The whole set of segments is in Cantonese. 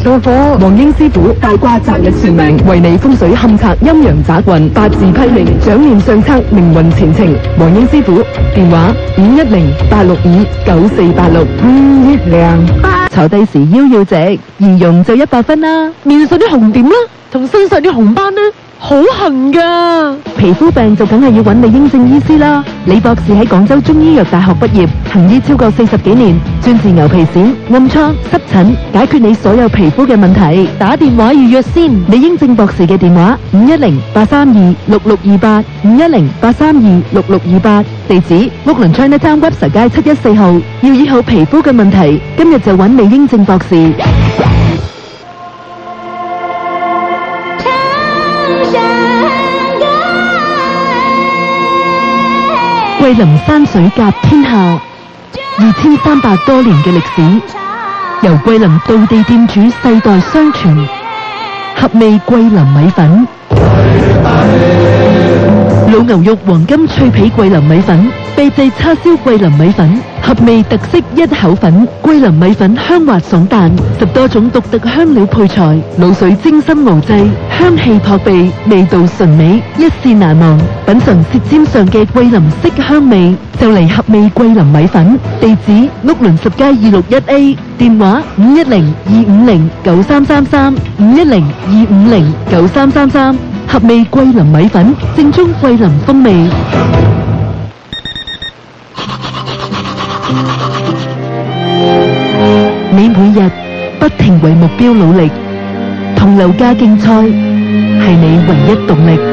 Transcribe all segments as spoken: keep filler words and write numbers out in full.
舒服。黃英師傅大卦擇日算命，為你風水勘測陰陽雜運，八字批命，掌念相測命運前程。黃英師傅電話五一零八六五九四八六。嗯，一零坐低時腰要直，儀容就一百分啦。面上啲紅點啦，同身上啲紅斑呢，好痕噶。皮膚病就梗係要揾李英正醫師啦。李博士喺廣州中醫藥大學畢業，行醫超過四十幾年，專治牛皮癬、暗瘡、濕疹，解決你所有皮膚嘅問題。打電話預約先。李英正博士嘅電話五一零八三二六六二八五一零八三二六六二八，地址屋崙 Chinatown Webster 街七一四號。要醫好皮膚嘅問題，今日就揾李英正博士。桂林山水甲天下，二千三百多年嘅歷史，由桂林道地店主世代相傳。合味桂林米粉，老牛肉黃金脆皮桂林米粉，秘製叉燒桂林米粉，合味特色一口粉。桂林米粉香滑爽彈，十多種獨特香料配材，滷水精心熬製，香氣撲鼻，味道純美，一試難忘。品嘗舌尖上嘅桂林色香味，就嚟合味桂林米粉。地址屋崙十街二六一 A， 電話五一零二五零九三三三五一零二五零九三三三。合味桂林米粉，正宗桂林風味。你每日不停為目標努力，同樓價競賽係你唯一動力。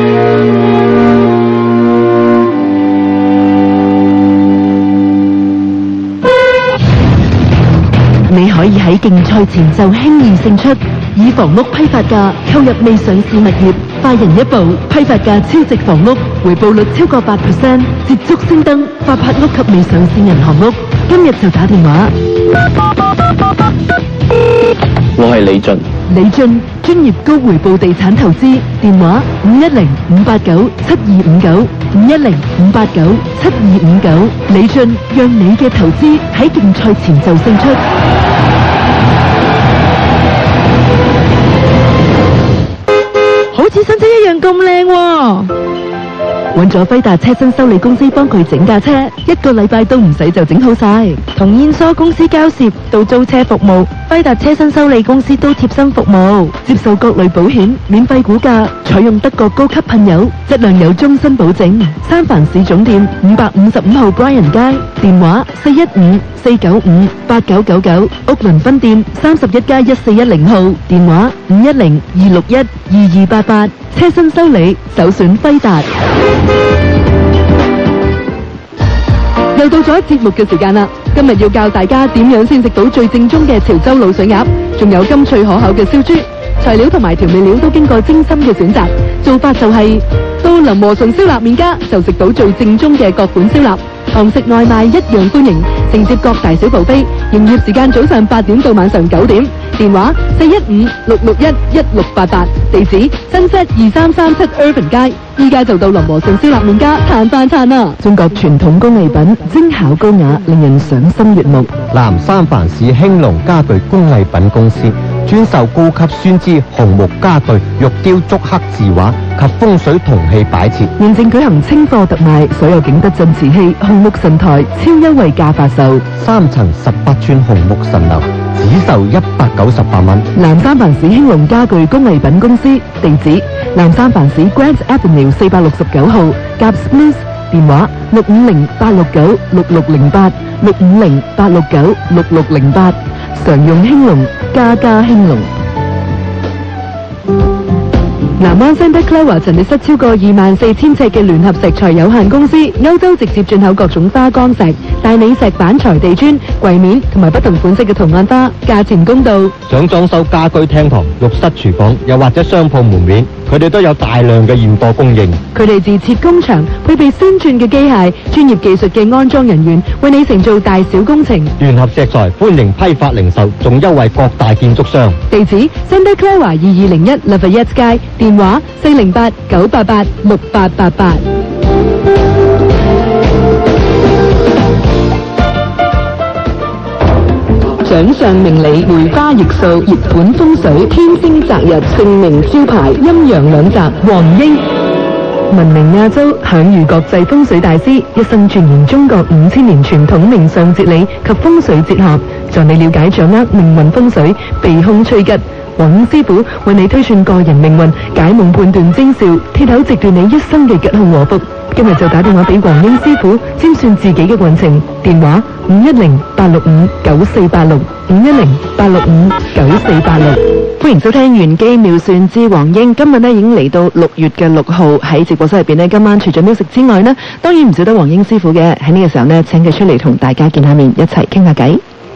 你可以喺競賽前就輕易勝出，以房屋批發價購入未上市物業，快人一步，批發價超值房屋，回報率超過八 percent， 捷足先登發拍屋及未上市銀行屋。今日就打電話。 我係李俊。 李俊，專業高回報地產投資，電話五一零五八九七二五九五一零五八九七二五九。李俊，讓你嘅投資喺競賽前就勝出。好似新車一樣咁靚喎！揾咗輝達車身修理公司幫佢整架車，一個禮拜都唔使就整好晒。從燕梳公司交涉到租車服務，輝達車身修理公司都貼身服務，接受各類保險，免費估價，採用德國高級噴油，質量有終身保證。三藩市總店五百五十五號 Bryan 街，電話四一五四九五八九九九，屋崙分店三十一街一四一零號，電話五一零二六一二二八八。車身修理首選輝達。又到咗節目嘅時間啦！今日要教大家點樣先食到最正宗嘅潮州滷水鴨，仲有甘脆可口嘅燒豬。材料同埋調味料都經過精心嘅選擇，做法就係、是、到林和順燒臘麵家就食到最正宗嘅各款燒臘，堂食外賣一樣歡迎，承接各大小部飛。營業時間早上八點到晚上九點，電話四一五六六一一六八八，地址新set二三三七 Irvin 街。依家就到林和順燒臘麵家嘆飯餐啦！中國傳統工藝品，精巧高雅，令人賞心悅目。 南三藩市興隆家具工藝品公司專售高級酸枝紅木家具、玉雕竹刻字畫及風水銅器擺設。 現正舉行清貨特賣，所有景德鎮瓷器、紅木神台超優惠價發售， 三層十八寸紅木神樓只售一百九十八蚊。 南三藩市興隆家具工藝品公司，地址南三藩市 Grant Avenue 四百六十九號 Gap Spruce， 電話六五零八六九六六零八六五零八六九六六零八。常用興隆，家家興隆。南灣 Santa Clara 陳列室超過二萬四千尺嘅聯合石材有限公司，歐洲直接進口各種花崗石、大理石板材地磚、櫃面同埋不同款式嘅圖案花，價錢公道。 想裝修家居廳堂、浴室、廚房，又或者商鋪門面，佢哋都有大量嘅現貨供應。 佢哋自設工場，配備先進嘅機械、專業技術嘅安裝人員，為你承做大小工程。 聯合石材歡迎批發零售，仲優惠各大建築商。 地址 Santa Clara 二二零一 Lafayette 街，電話四零八九八八六八八八。 掌上明理，梅花易數，熱盤風水，天星擇日，盛名招牌，陰陽兩澤，黃英。聞名亞洲，享譽國際風水大師，一生鑽研中國五千年傳統命相哲理及風水哲學，助你了解掌握命運風水，避凶趨吉。黃英師傅為你推算個人命運，解夢判斷徵兆，鐵口直斷你一生嘅吉凶禍福。今日就打電話俾黃英師傅，占算自己嘅運程。電話五一零八六五九四八六五一零八六五九四八六。歡迎收聽玄機妙算之黃英。今日呢已經嚟到六月嘅六號，喺直播室入邊呢，今晚除咗music之外呢，當然唔少得黃英師傅嘅。喺呢個時候呢，請佢出嚟同大家見下面，一齊傾下偈。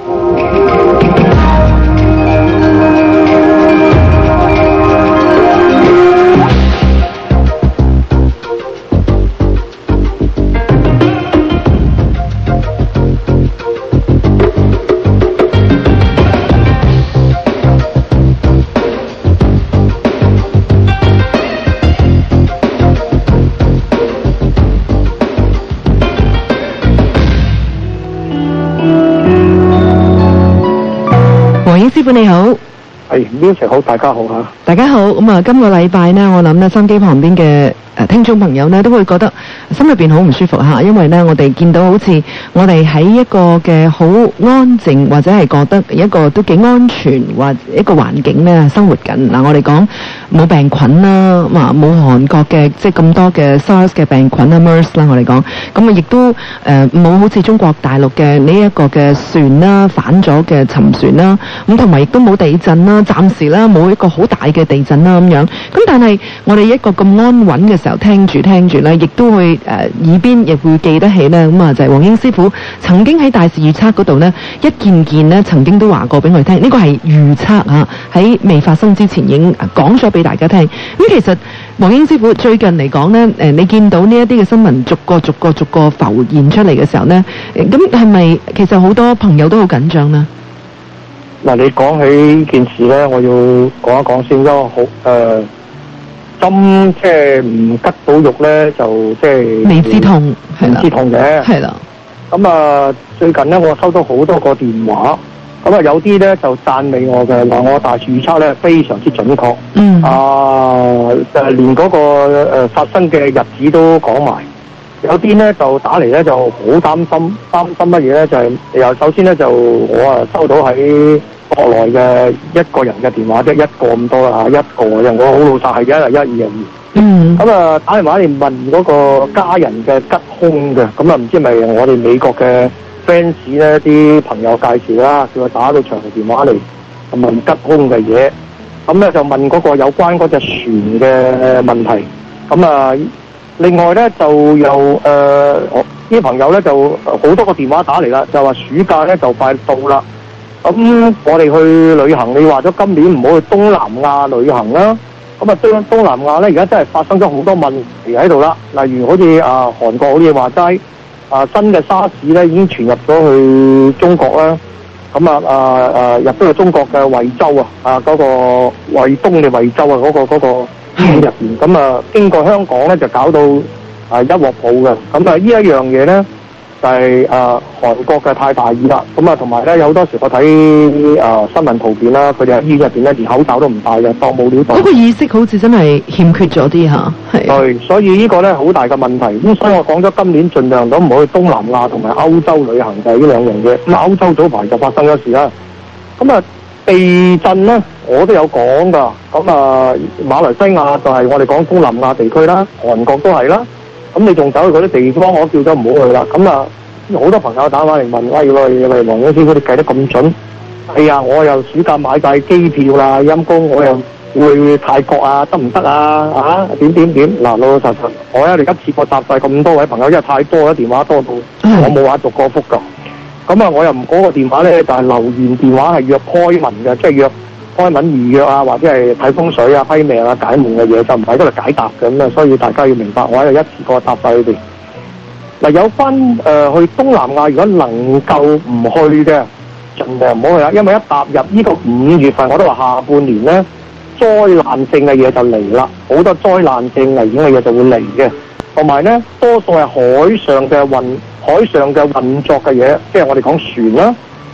師傅你好， 係 music 好，大家好吓， 大家好。咁啊，今個禮拜呢，我諗呢，收音機旁邊嘅誒聽眾朋友呢，都會覺得心裏邊好唔舒服吓，因為呢，我哋見到好似我哋喺一個嘅好安靜，或者係覺得一個都幾安全或一個環境呢生活緊。嗱，我哋講冇病菌啦，嘛冇韓國嘅即係咁多嘅 SARS 嘅病菌啦 MERS 啦，我哋講咁啊，亦都誒冇好似中國大陸嘅呢一個嘅船啦反咗嘅沉船啦，咁同埋亦都冇地震啦，暫時啦冇一個好大嘅地震啦咁樣。咁但係我哋一個咁安穩嘅時候聽住聽住咧，亦都會誒、呃、耳邊亦會記得起咧，咁啊就係黃英師傅曾經喺大事預測嗰度呢，一件件呢曾經都話過俾我哋聽，呢、這個係預測啊，喺未發生之前已經講咗俾大家聽。咁其實黃英師傅最近嚟講呢，誒你見到呢一啲嘅新聞逐個逐個逐個浮現出嚟嘅時候呢，咁係咪其實好多朋友都好緊張呢？ 嗱，你講起呢件事咧，我要講一講先，因為好誒針即係唔吉到肉咧，就即係未知痛，係啦， 未知痛嘅， 係啦。 咁啊，最近咧我收到好多個電話，咁啊有啲咧就讚美我嘅，話我大事預測咧非常之準確， 嗯啊誒連嗰個誒發生嘅日子都講埋。有啲咧就打嚟咧就好擔心，擔心乜嘢咧？就係、是、又首先咧就我啊收到喺國內嘅一個人嘅電話，即係一個咁多啦嚇，一個嘅我好老實係一係一二係二。 嗯。咁啊打電話嚟問嗰個家人嘅吉凶嘅，咁啊唔知係咪我哋美國嘅 fans 咧啲朋友介紹啦，叫佢打到長途電話嚟問吉凶嘅嘢，咁咧就問嗰個有關嗰隻船嘅問題，咁啊。另外咧就有誒，啲、呃、朋友咧就好多個電話打嚟啦，就話暑假咧就快到啦。咁我哋去旅行，你話咗今年唔好去東南亞旅行啦。咁啊，東東南亞咧而家真係發生咗好多問題喺度啦。例如好似啊韓國好似話齋啊新嘅沙士咧已經傳入咗去中國啦。咁啊啊啊入咗去中國嘅惠州啊啊嗰、那個惠東嘅惠州啊嗰、那個嗰、那個入邊，咁啊經過香港咧就搞到啊一鑊泡嘅。咁啊呢一樣嘢咧就係、是、啊韓國嘅太大意啦。咁啊同埋咧有好多時我睇啊新聞圖片啦，佢哋喺醫院入邊咧連口罩都唔戴嘅，當冇料到。 嗰個意識好似真係欠缺咗啲嚇，係。對， 所以呢個咧好大嘅問題。咁所以我講咗今年盡量都唔好去東南亞同埋歐洲旅行，就係呢兩樣嘢。咁歐洲早排就發生咗事啦。咁啊地震咧我都有講㗎。咁啊馬來西亞就係我哋講東南亞地區啦，韓國都係啦。咁你仲走去嗰啲地方，我叫咗唔好去啦。咁啊好多朋友打返嚟問，喂喂喂，黃英師傅你計得咁準？係啊，我又暑假買晒機票啦，陰公我又會泰國啊，得唔得啊？啊點點點嗱，老老實實，我一嚟一次過答晒咁多位朋友，因為太多啦，電話多到我冇話逐個覆㗎。咁啊，我又唔嗰、嗰個電話咧，就係、是、留言電話，係約開文嘅，即係約開文預約啊，或者係睇風水啊、批命啊、解夢嘅嘢，就唔喺嗰度解答嘅咁啊。所以大家要明白，我喺度一次過答晒佢哋。嗱，有翻誒、呃、去東南亞，如果能夠唔去嘅，盡量唔好去啦。因為一踏入呢個五月份，我都話下半年咧，災難性嘅嘢就嚟啦，好多災難性危險嘅嘢就會嚟嘅。同埋咧，多數係海上嘅運、海上嘅運作嘅嘢，即係我哋講船啦、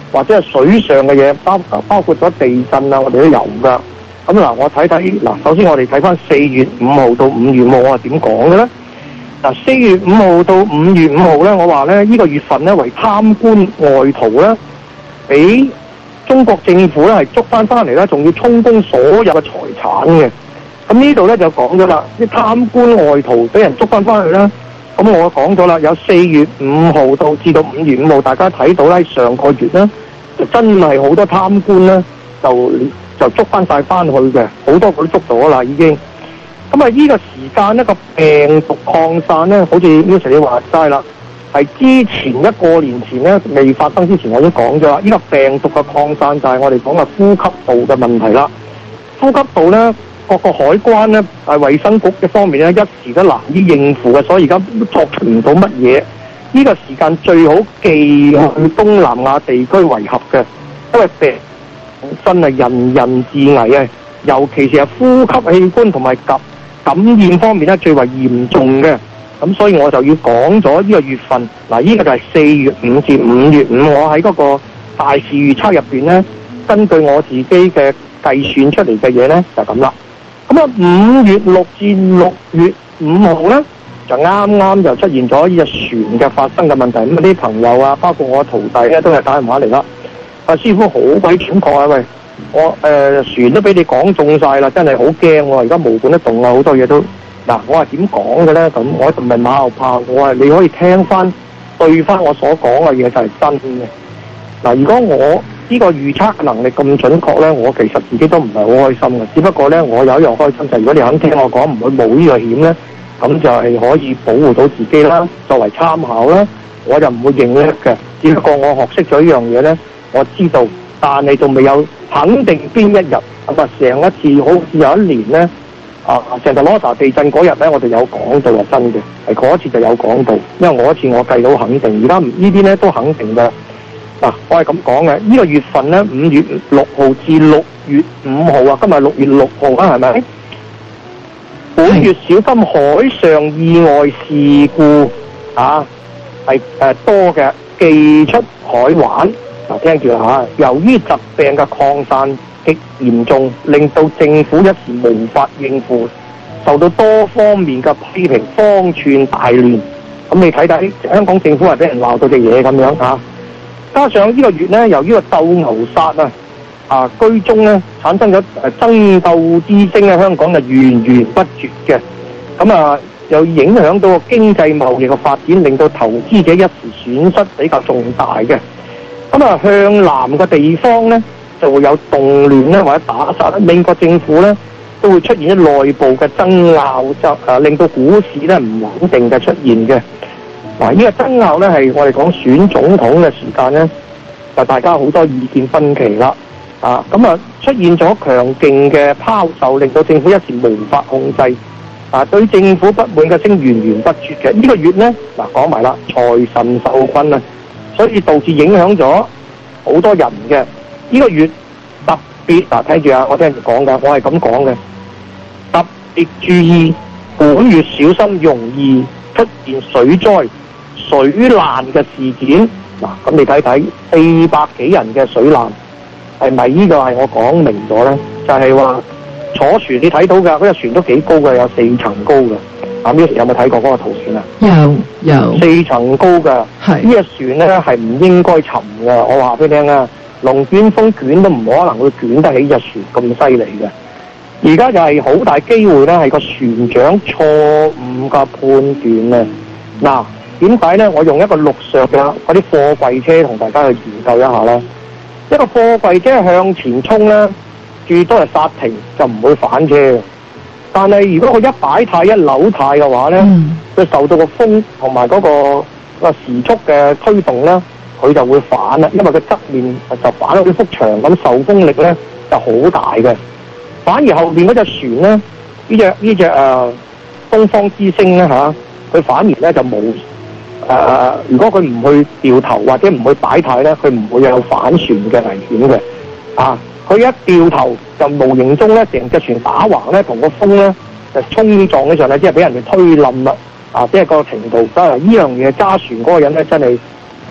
或者係水上嘅嘢，包包括咗地震啊，我哋都有噶。咁嗱，我睇睇嗱，首先我哋睇翻四月五號到五月五號，我係點講嘅咧？嗱，四月五號到五月五號咧，我話咧呢個月份咧為貪官外逃咧，俾中國政府咧係捉翻翻嚟咧，仲要充公所有嘅財產嘅。咁呢度咧就講咗啦，啲貪官外逃俾人捉翻翻去啦。咁我講咗啦，有四月五號到至到五月五號，大家睇到咧上個月咧就真係好多貪官咧就就捉翻晒翻去嘅，好多佢都捉到啦已經。咁啊，呢個時間呢個病毒擴散咧，好似 Miss 你話齋啦，係之前一個年前咧未發生之前，我已經講咗啦。呢個病毒嘅擴散就係我哋講嘅呼吸道嘅問題啦。呼吸道咧，各個海關咧，係衛生局嘅方面咧，一時都難以應付嘅，所以而家都作出唔到乜嘢。呢個時間最好寄去東南亞地區為合嘅，因為病真係人人自危啊！尤其是係呼吸器官同埋感感染方面咧，最為嚴重嘅。咁所以我就要講咗呢個月份嗱，呢個就係四月五至五月五，我喺嗰個大事預測入邊咧，根據我自己嘅計算出嚟嘅嘢咧，就咁啦。咁啊，五月六至六月五號咧，就啱啱就出現咗呢隻船嘅發生嘅問題。咁啲朋友啊，包括我徒弟咧，都係打電話嚟啦。阿師傅好鬼準確啊！喂，我誒、呃、船都俾你講中晒啦，真係好驚喎！而家毛管都動啊，好多嘢都嗱，我係點講嘅咧？咁我唔係馬後炮，我係你可以聽翻對翻我所講嘅嘢就係真嘅。嗱，如果我呢個預測能力咁準確咧，我其實自己都唔係好開心嘅。只不過咧，我有一樣開心就係，如果你肯聽我講，唔會冒呢個險咧，咁就係可以保護到自己啦，作為參考啦。我就唔會認叻嘅，只不過我學識咗呢樣嘢咧，我知道，但係仲未有肯定邊一日。咁啊，上一次好似有一年咧，啊，成個羅薩地震嗰日咧，我哋有講到係真嘅，係嗰一次就有講到，因為我一次我計到肯定，而家呢啲咧都肯定嘅。嗱、啊，我係咁講嘅，呢、這個月份咧，五月六號至六月五號啊，今日六月六號啊，係咪？本月小心海上意外事故啊，係誒、呃、多嘅，寄出海玩。嗱、啊，聽住啦嚇，由於疾病嘅擴散極嚴重，令到政府一時無法應付，受到多方面嘅批評，方寸大亂。咁你睇睇香港政府係俾人鬧到隻嘢咁樣嚇。啊加上呢個月咧，由於個鬥牛殺啊，啊居中咧產生咗誒爭鬥之聲咧，香港就源源不絕嘅。咁啊，又影響到個經濟貿易嘅發展，令到投資者一時損失比較重大嘅。咁啊，向南嘅地方咧就會有動亂咧，或者打殺咧，美國政府咧都會出現一內部嘅爭拗，就啊令到股市咧唔穩定嘅出現嘅。嗱，呢個爭拗咧係我哋講選總統嘅時間咧，就大家好多意見分歧啦，啊，咁啊出現咗強勁嘅拋售，令到政府一時無法控制，啊，對政府不滿嘅聲源源不絕嘅。呢、這個月咧，嗱講埋啦，財神受困啊，所以導致影響咗好多人嘅。呢、這個月特別嗱，聽住啊，我聽住講㗎，我係咁講嘅，特別注意本月小心容易出現水災。水難嘅事件嗱，咁你睇睇四百幾人嘅水難，係咪呢個係我講明咗咧？就係、是、話坐船你睇到㗎，嗰隻船都幾高嘅，有四層高嘅。啊，呢時有冇睇過嗰個圖片啊？ 有有四層高嘅， 係呢隻船咧係唔應該沉嘅。我話俾你聽啊，龍捲風捲都唔可能會捲得起隻船咁犀利嘅。而家就係好大機會咧，係個船長錯誤嘅判斷啊！嗱。點解咧？我用一個陸上嘅嗰啲貨櫃車同大家去研究一下啦。一個貨櫃車向前衝咧，最多係剎停就唔會反車嘅。但係如果佢一擺軚一扭軚嘅話咧，佢、嗯、受到個風同埋嗰個個時速嘅推動咧，佢就會反啦。因為佢側面就反到啲幅牆咁，受風力咧就好大嘅。反而後邊嗰隻船咧，呢隻呢隻誒東方之星咧嚇，佢、啊、反而咧就冇。誒、呃，如果佢唔去掉頭或者唔去擺軚咧，佢唔會有反船嘅危險嘅。啊，佢一掉頭就無形中咧，成隻船打橫咧，同個風咧就衝撞起上嚟，即係俾人哋推冧啦。啊，即係個程度，真係呢樣嘢揸船嗰個人咧，真係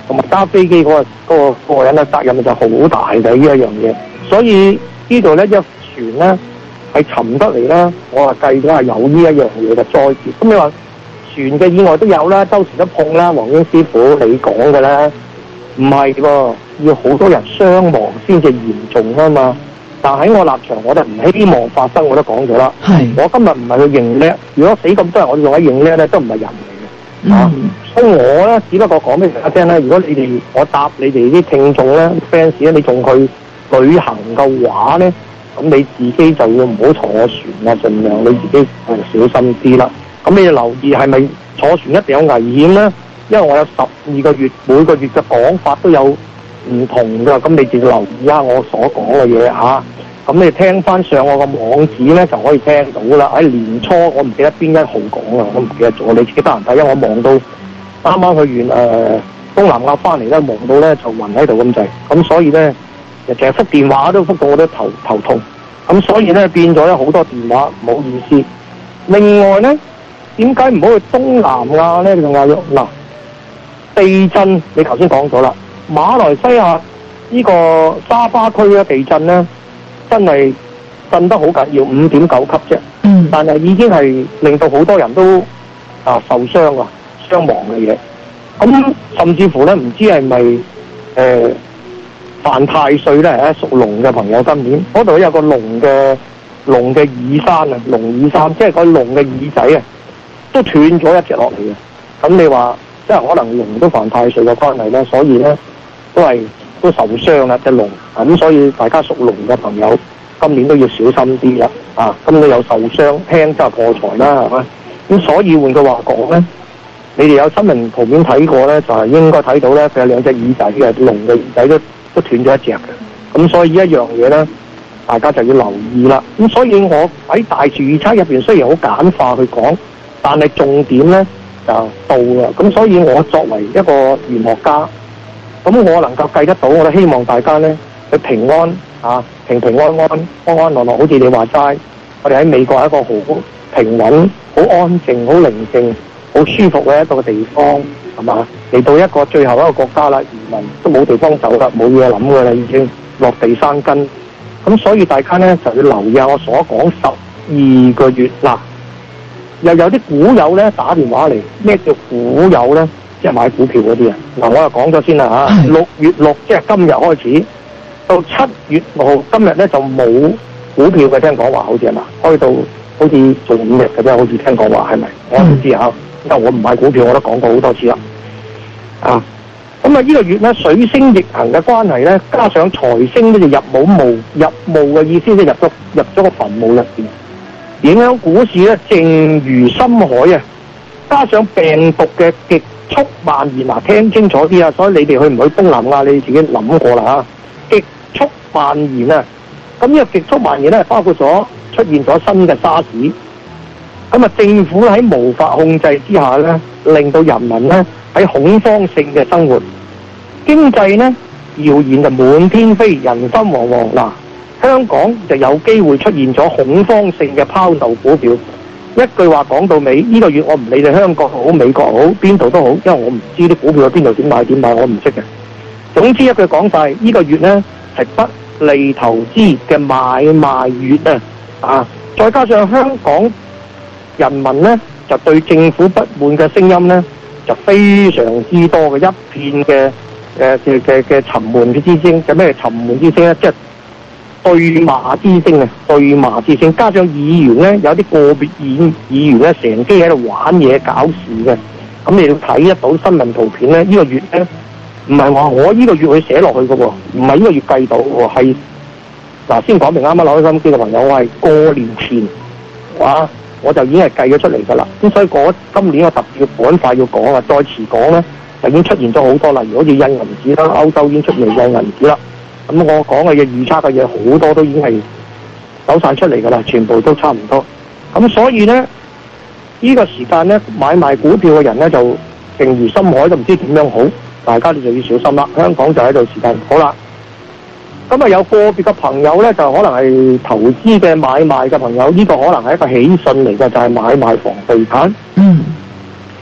同埋揸飛機嗰、嗰個嗰、嗰個嗰個人嘅責任就好大嘅呢一樣嘢。所以呢度咧一船咧係沉得嚟咧，我話計咗係有呢一樣嘢嘅災劫。咁你話船嘅意外都有啦，周時都碰啦。黃英師傅你講嘅咧，唔係喎，要好多人傷亡先至嚴重啊嘛。但喺我立場，我哋唔希望發生，我都講咗啦。 係。 我今日唔係去認叻，如果死咁多人，我哋仲喺認叻咧，都唔係人嚟嘅。 嗯、 啊，所以我咧只不過講俾大家聽咧，如果你哋我答你哋啲聽眾咧 fans 咧，你仲去旅行嘅話咧，咁你自己就要唔好坐船啦，盡量你自己誒小心啲啦。咁你要留意係咪坐船一定有危險咧？因為我有十二個月，每個月嘅講法都有唔同㗎，咁你就要留意下我所講嘅嘢嚇。咁你聽翻上我個網址咧就可以聽到啦。喺年初我唔記得邊一號講啦，我唔記得咗，你自己得閒睇，因為我忙到啱啱去完誒、呃、東南亞翻嚟咧，忙到咧就暈喺度咁滯，咁所以咧其實覆電話都覆到我都頭頭痛，咁所以咧變咗咧好多電話，唔好意思。另外咧，點解唔好去東南亞咧？仲有嗱地震，你頭先講咗啦，馬來西亞呢個沙巴區嘅地震咧。真係震得好緊要，五點九級啫。嗯。但係已經係令到好多人都啊受傷啊、傷亡嘅嘢。咁甚至乎咧，唔知係咪誒犯太歲咧？誒屬龍嘅朋友，今年嗰度有個龍嘅龍嘅耳山啊，龍耳山，即係個龍嘅耳仔啊，都斷咗一隻落嚟嘅。咁你話即係可能龍都犯太歲嘅關係咧，所以咧都係。都受傷啦隻龍，咁所以大家屬龍嘅朋友今年都要小心啲啦，啊，今年有受傷，輕則破財啦，係嘛？咁所以換句話講咧，你哋有新聞圖片睇過咧，就係、是、應該睇到咧，佢有兩隻耳仔嘅龍嘅耳仔都都斷咗一隻嘅，咁所以呢一樣嘢咧，大家就要留意啦。咁所以我喺大事預測入邊雖然好簡化去講，但係重點咧就到啦。咁所以我作為一個玄學家。咁我能夠計得到，我都希望大家咧去平安啊，平平安安、安安樂樂，好似你話齋，我哋喺美國係一個好平穩、好安靜、好寧靜、好舒服嘅一個地方，係嘛？嚟到一個最後一個國家啦，移民都冇地方走啦，冇嘢諗㗎啦，已經落地生根。咁所以大家咧就要留意下我所講十二個月嗱，又有啲股友咧打電話嚟，咩叫股友咧？即係買股票嗰啲啊！嗱，我又講咗先啦嚇。六月六即係今日開始，到七月六號今日咧就冇股票嘅，聽講話好似係嘛？開到好似做五日嘅啫，好似聽講話係咪？我唔知嚇，因為我唔買股票，我都講過好多次啦。啊，咁啊呢個月咧水星逆行嘅關係咧，加上財星咧就入冇墓，入墓嘅意思即係入咗入咗個墳墓入邊，影響股市咧靜如深海啊！加上病毒嘅極速蔓延啊，聽清楚啲啊！所以你哋去唔去東南亞，你自己諗過啦嚇。極速蔓延啊，咁呢個極速蔓延咧，包括咗出現咗新嘅沙士。咁啊，政府喺無法控制之下咧，令到人民咧喺恐慌性嘅生活，經濟咧謠言就滿天飛，人心惶惶。嗱，香港就有機會出現咗恐慌性嘅拋售股票。一句話講到尾，呢、這個月我唔理你香港好、美國好、邊度都好，因為我唔知啲股票喺邊度點買點買，我唔識嘅。總之一句講晒，呢、這個月呢係不利投資嘅買賣月啊！啊，再加上香港人民呢就對政府不滿嘅聲音呢就非常之多嘅，一片嘅誒嘅嘅嘅沉悶嘅之聲。有咩沉悶之聲呢？即係對罵之聲啊，對罵之聲，加上議員咧有啲個別議議員咧成機喺度玩嘢搞事嘅，咁你要睇得到新聞圖片咧，呢、這個月咧唔係話我呢個月去寫落去嘅喎，唔係呢個月計到喎，係嗱先講明啱啱攞咗心機嘅朋友，我係過年前哇我就已經係計咗出嚟㗎啦，咁所以嗰今年我特別要趕快要講啊，再遲講咧就已經出現咗好多啦，例如好似印銀紙啦，歐洲已經出嚟印銀紙啦。咁我講嘅嘢預測嘅嘢好多都已經係走晒出嚟㗎啦，全部都差唔多。咁所以咧，呢、這個時間咧買賣股票嘅人咧就靜如深海，都唔知點樣好。大家你就要小心啦。香港就喺度時間好啦。咁啊有個別嘅朋友咧就可能係投資嘅買賣嘅朋友，呢、這個可能係一個喜訊嚟嘅，就係、是、買賣房地產。嗯。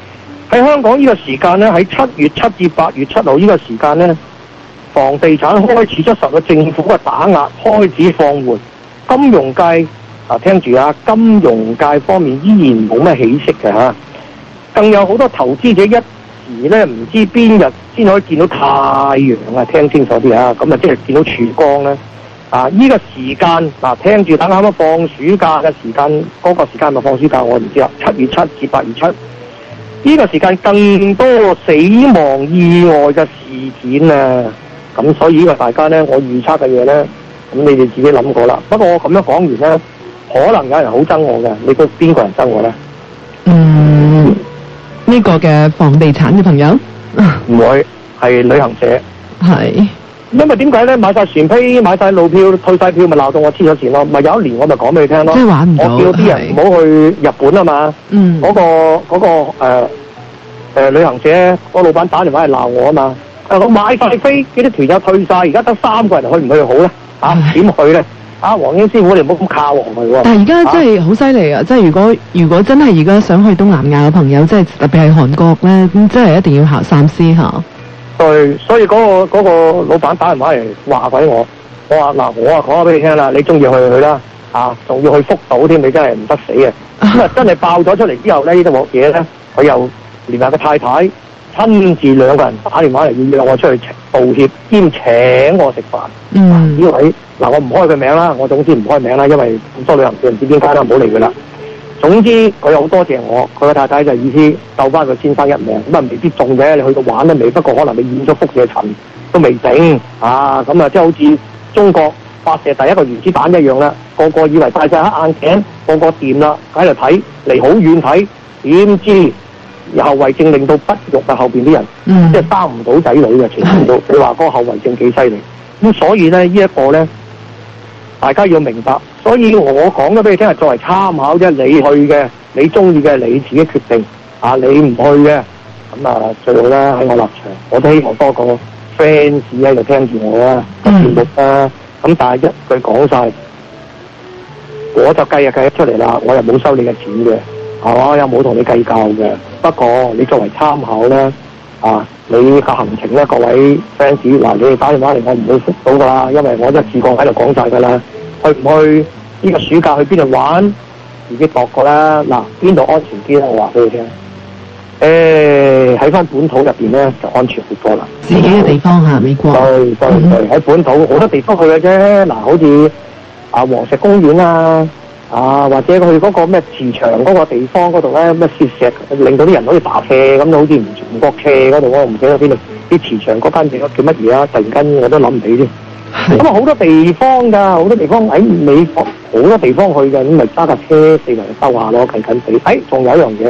喺香港呢個時間咧，喺七月七至八月七號呢個時間咧，房地產開始咗受到政府嘅打壓，開始放緩。金融界啊，聽住啊，金融界方面依然冇咩起色嘅嚇，更有好多投資者一時咧唔知邊日先可以見到太陽啊！聽清楚啲啊，咁啊即係見到曙光咧。啊！依、這個時間嗱，聽住等啱啱放暑假嘅時間，嗰、那個時間咪放暑假，我唔知啦。七月七至八月七，呢、這個時間更多死亡意外嘅事件啊！咁所以呢個大家咧，我預測嘅嘢咧，咁你哋自己諗過啦。不過我咁樣講完咧，可能有人好憎我嘅，你估邊個人憎我咧？ 嗯，呢、這個嘅房地產嘅朋友唔會係旅行社， 係。 因為點解咧？買晒船票、買晒路票、退晒票，咪鬧到我黐咗線咯。咪有一年我咪講俾你聽咯。 即係玩唔到。 我叫啲人唔好去日本啊嘛。 嗯。 嗰、那個嗰、那個誒誒、呃呃、旅行社個老闆打電話嚟鬧我啊嘛。誒我買晒飛，幾啲團友退晒，而家得三個人去唔去好咧？啊點去咧？啊黃英師傅你唔好咁靠我去喎。 但係而家真係好犀利啊！即係如果如果真係而家想去東南亞嘅朋友，即係特別係韓國咧，咁真係一定要行三思嚇。 對，所以嗰、那個嗰、那個老闆打電話嚟話鬼我，我話嗱，我啊講咗俾你聽啦，你中意去就去啦，啊，仲要去福島添，你真係唔得死嘅。咁啊，真係爆咗出嚟之後咧，呢度鑊嘢咧，佢又連埋個太太親自兩個人打電話嚟要約我出去道歉，兼請我食飯。 嗯， 呢位嗱，我唔開佢名啦，我總之唔開名啦，因為咁多旅行社唔知邊間啦，唔好理佢啦。總之佢又好多謝我，佢個太太就意思救翻佢先生一命，咁啊未必中嘅，你去到玩都未，不過可能你染咗輻射塵都未整啊，咁啊即係好似中國發射第一個原子彈一樣啦，個個以為戴晒黑眼鏡，個個掂啦，喺度睇離好遠睇，點知後遺症令到不育啊，後邊啲人、嗯、即係生唔到仔女嘅，全部都你話嗰個後遺症幾犀利，咁所以咧呢一個咧。大家要明白，所以我講咗俾你聽係作為參考啫。你去嘅，你中意嘅，你自己決定。啊，你唔去嘅，咁啊最好啦喺我立場，我都希望多個 fans 喺度聽住我啊，節目啊。咁但係一句講晒，我就計啊計得出嚟啦，我又冇收你嘅錢嘅，係嘛？我又冇同你計較嘅。不過你作為參考咧，啊，你個行程咧，各位 fans 嗱，你哋打電話嚟，我唔會覆到噶啦，因為我一次過喺度講晒噶啦。去唔去呢個暑假去邊度玩？自己度過啦。嗱，邊度安全啲咧？我話俾你聽。誒，喺翻本土入邊咧就安全好多啦。 自己嘅地方嚇，美國。 對對對，喺本土好多地方去嘅啫。嗱，好似啊黃石公園啊，啊或者去嗰個咩池場嗰個地方嗰度咧，咩設石令到啲人可以打斜咁，好似唔唔覺斜嗰度，我唔記得邊度啲池場嗰間叫乜嘢啊？突然間我都諗唔起添。咁啊，好多地方㗎，好多地方喺美國，好多地方去嘅，咁咪揸架車四圍兜下咯，近近地。誒，仲有一樣嘢，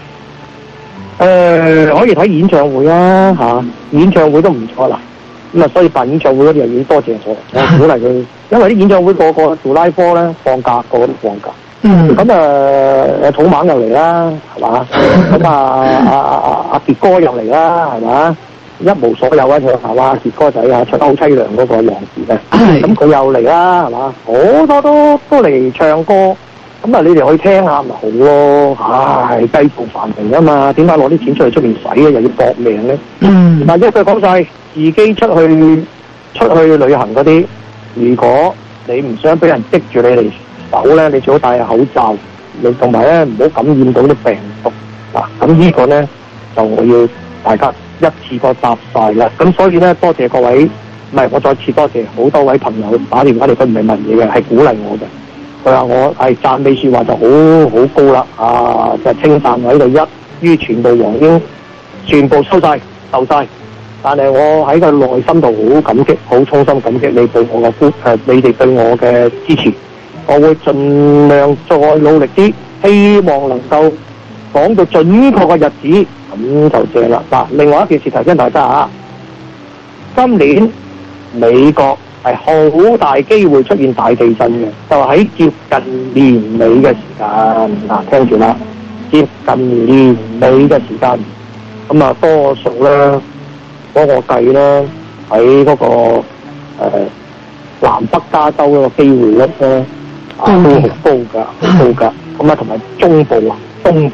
誒可以睇演唱會啊嚇，演唱會都唔錯啦。咁啊，所以辦演唱會嗰啲人要多謝我，我鼓勵佢，因為啲演唱會個個做拉科咧放假，個個都放假。嗯。咁啊，草蜢又嚟啦，係嘛？咁啊，阿阿阿阿傑哥又嚟啦，係嘛？一無所有啊！唱係嘛，傑哥仔啊，唱得好凄涼嗰個王傑啊，咁佢又嚟啦，係嘛？好多都都嚟唱歌，咁啊你哋去聽下咪好咯，唉，雞兔繁榮啊嘛，點解攞啲錢出去出面使嘅，又要搏命咧？嗯，嗱，一句講晒，自己出去出去旅行嗰啲，如果你唔想俾人逼住你嚟手咧，你最好戴下口罩，你同埋咧唔好感染到啲病毒。嗱，咁呢個咧就我要大家。一次過答晒啦，咁所以咧多謝各位，唔係我再次多謝好多位朋友打電話嚟，佢唔係問嘢嘅，係鼓勵我嘅。佢話我係讚美説話就好好高啦，啊就係稱讚喺度一於全部黃英全部收晒受晒，但係我喺個內心度好感激，好衷心感激你對我嘅呼誒，你哋對我嘅支持，我會盡量再努力啲，希望能夠講到準確嘅日子。咁就正啦。嗱，另外一件事提醒大家啊，今年美國係好大機會出現大地震嘅，就喺接近年尾嘅時間。嗱，聽住啦，接近年尾嘅時間，咁啊多數咧，嗰個計咧喺嗰個誒南北加州嗰個機會率咧啊都好高㗎，好高㗎。咁啊同埋中部啊，東部。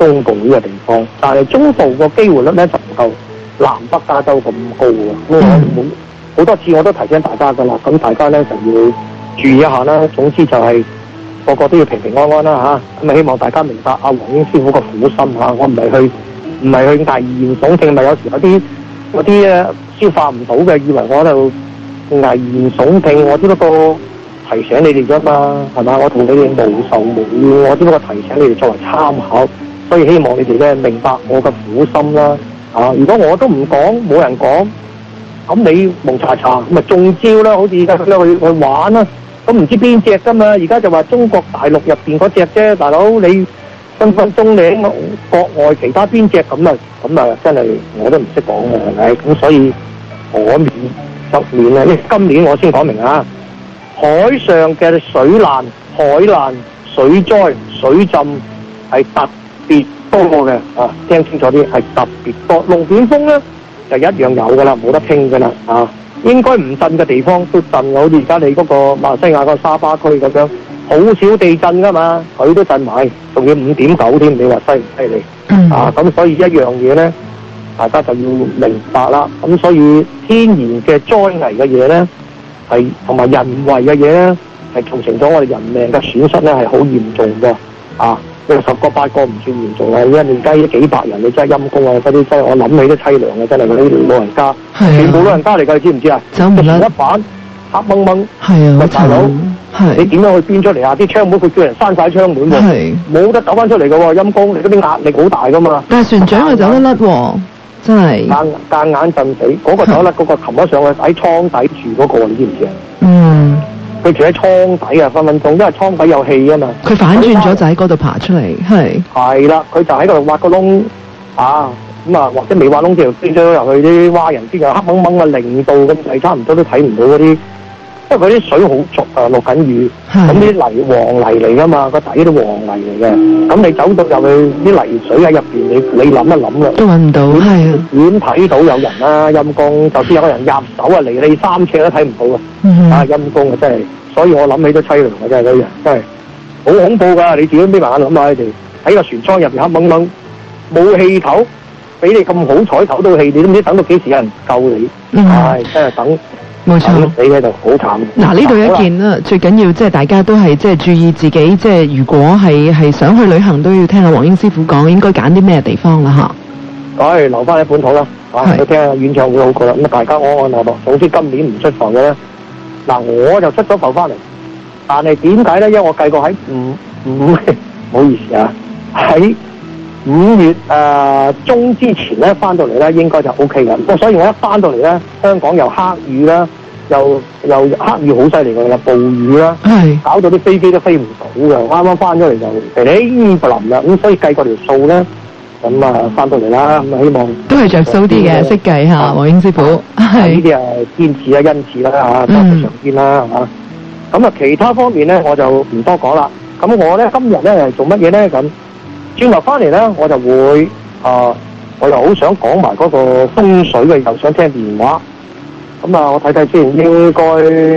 中部呢個地方，但係中部個機會率咧就唔夠南北加州咁高嘅。咁我冇好多次我都提醒大家㗎啦，咁大家咧就要注意一下啦。總之就係個個都要平平安安啦嚇。咁啊希望大家明白阿黃英師傅個苦心嚇，我唔係去唔係去危言聳聽，咪有時有啲有啲誒消化唔到嘅，以為我喺度危言聳聽，我只不過提醒你哋啫嘛，係嘛？我同你哋無仇無怨，我只不過提醒你哋作為參考，所以希望你哋咧明白我嘅苦心啦。啊，如果我都唔講，冇人講，咁你蒙查查咁咪中招啦，好似而家咁樣去去玩啦。咁唔知邊隻㗎嘛？而家就話中國大陸入邊嗰隻啫，大佬你分分鐘你喺國外其他邊隻咁啊？咁啊真係我都唔識講嘅，係咪？咁所以可免則免啊！因為今年我先講明啊，海上嘅水難、海難、水災、水浸係特別多嘅啊！聽清楚啲，係特別多。龍捲風咧就一樣有㗎啦，冇得傾㗎啦啊！應該唔震嘅地方都震嘅，好似而家你嗰個馬來西亞個沙巴區咁樣，好少地震㗎嘛，佢都震埋，仲要五點九添，你話犀唔犀利？嗯、啊，咁所以一樣嘢咧，大家就要明白啦。咁所以天然嘅災危嘅嘢咧，係同埋人為嘅嘢咧，係造成咗我哋人命嘅損失咧，係好嚴重嘅啊！你十個八個唔算嚴重啊，一年雞幾百人，你真係陰公啊！嗰啲真係我諗起都凄涼嘅，真係嗰啲老人家，全部老人家嚟㗎，你知唔知啊？ 走唔甩一板黑掹掹， 係啊， 喂大佬， 係你點樣去編出嚟啊？啲窗門佢叫人閂晒窗門喎，冇得走翻出嚟㗎喎，陰公，你嗰啲壓力好大㗎嘛。 但係船長佢走得甩喎，真係夾夾硬震死，嗰、嗰個走甩嗰個擒咗上去喺倉底住嗰、嗰個，你知唔知啊？ 嗯。 佢住喺倉底啊，分分鐘，因為倉底有氣啊嘛。 佢反轉咗就喺嗰度爬出嚟，係。係啦，佢就喺度挖個窿啊，咁啊，或者未挖窿之後飛咗入去啲蛙人邊啊，黑掹掹嘅零度咁，係差唔多都睇唔到嗰啲，因為嗰啲水好濁啊，落緊雨，咁啲泥黃泥嚟噶嘛，個底都黃泥嚟嘅，咁你走到入去啲泥水喺入邊，你你諗一諗啦， 都揾唔到，係啊， 點睇到有人啦？陰公，就算有個人入手啊，離你三尺都睇唔到啊！ 嗯、 啊，陰公啊，真係，所以我諗起都凄涼啊，真係嗰啲人，真係好恐怖㗎！你自己眯埋眼諗下，你哋喺個船艙入邊黑掹掹，冇氣頭，俾你咁好彩唞到氣，你都唔知等到幾時有人救你， 嗯、 唉，真係等。 冇錯， 死喺度好慘。 嗱，呢度一件啦，最緊要即係大家都係即係注意自己，即係如果係係想去旅行，都要聽下黃英師傅講，應該揀啲咩地方啦吓。唉，留翻喺本土啦，啊，去聽下演唱會好過啦。咁啊，大家安安樂樂。總之今年唔出埠嘅咧，嗱，我就出咗埠翻嚟，但係點解咧？因為我計過喺五五，唔好意思啊，喺五月誒、呃、中之前咧翻到嚟咧應該就 O K 嘅，咁所以我一翻到嚟咧，香港又黑雨啦，又又黑雨好犀利嘅，又暴雨啦，搞到啲飛機都飛唔到嘅，啱啱翻咗嚟就誒誒不淋啦，咁所以計過條數咧，咁啊翻到嚟啦，咁啊希望都係着數啲嘅，識計嚇，黃英師傅係呢啲係天賜啊恩賜啦嚇，多謝上天啦嚇，咁啊其他方面咧我就唔多講啦，咁我咧今日咧係做乜嘢咧咁？轉頭翻嚟咧，我就會啊、呃，我又好想講埋嗰個風水嘅，又想聽電話。咁啊，我睇睇先，應該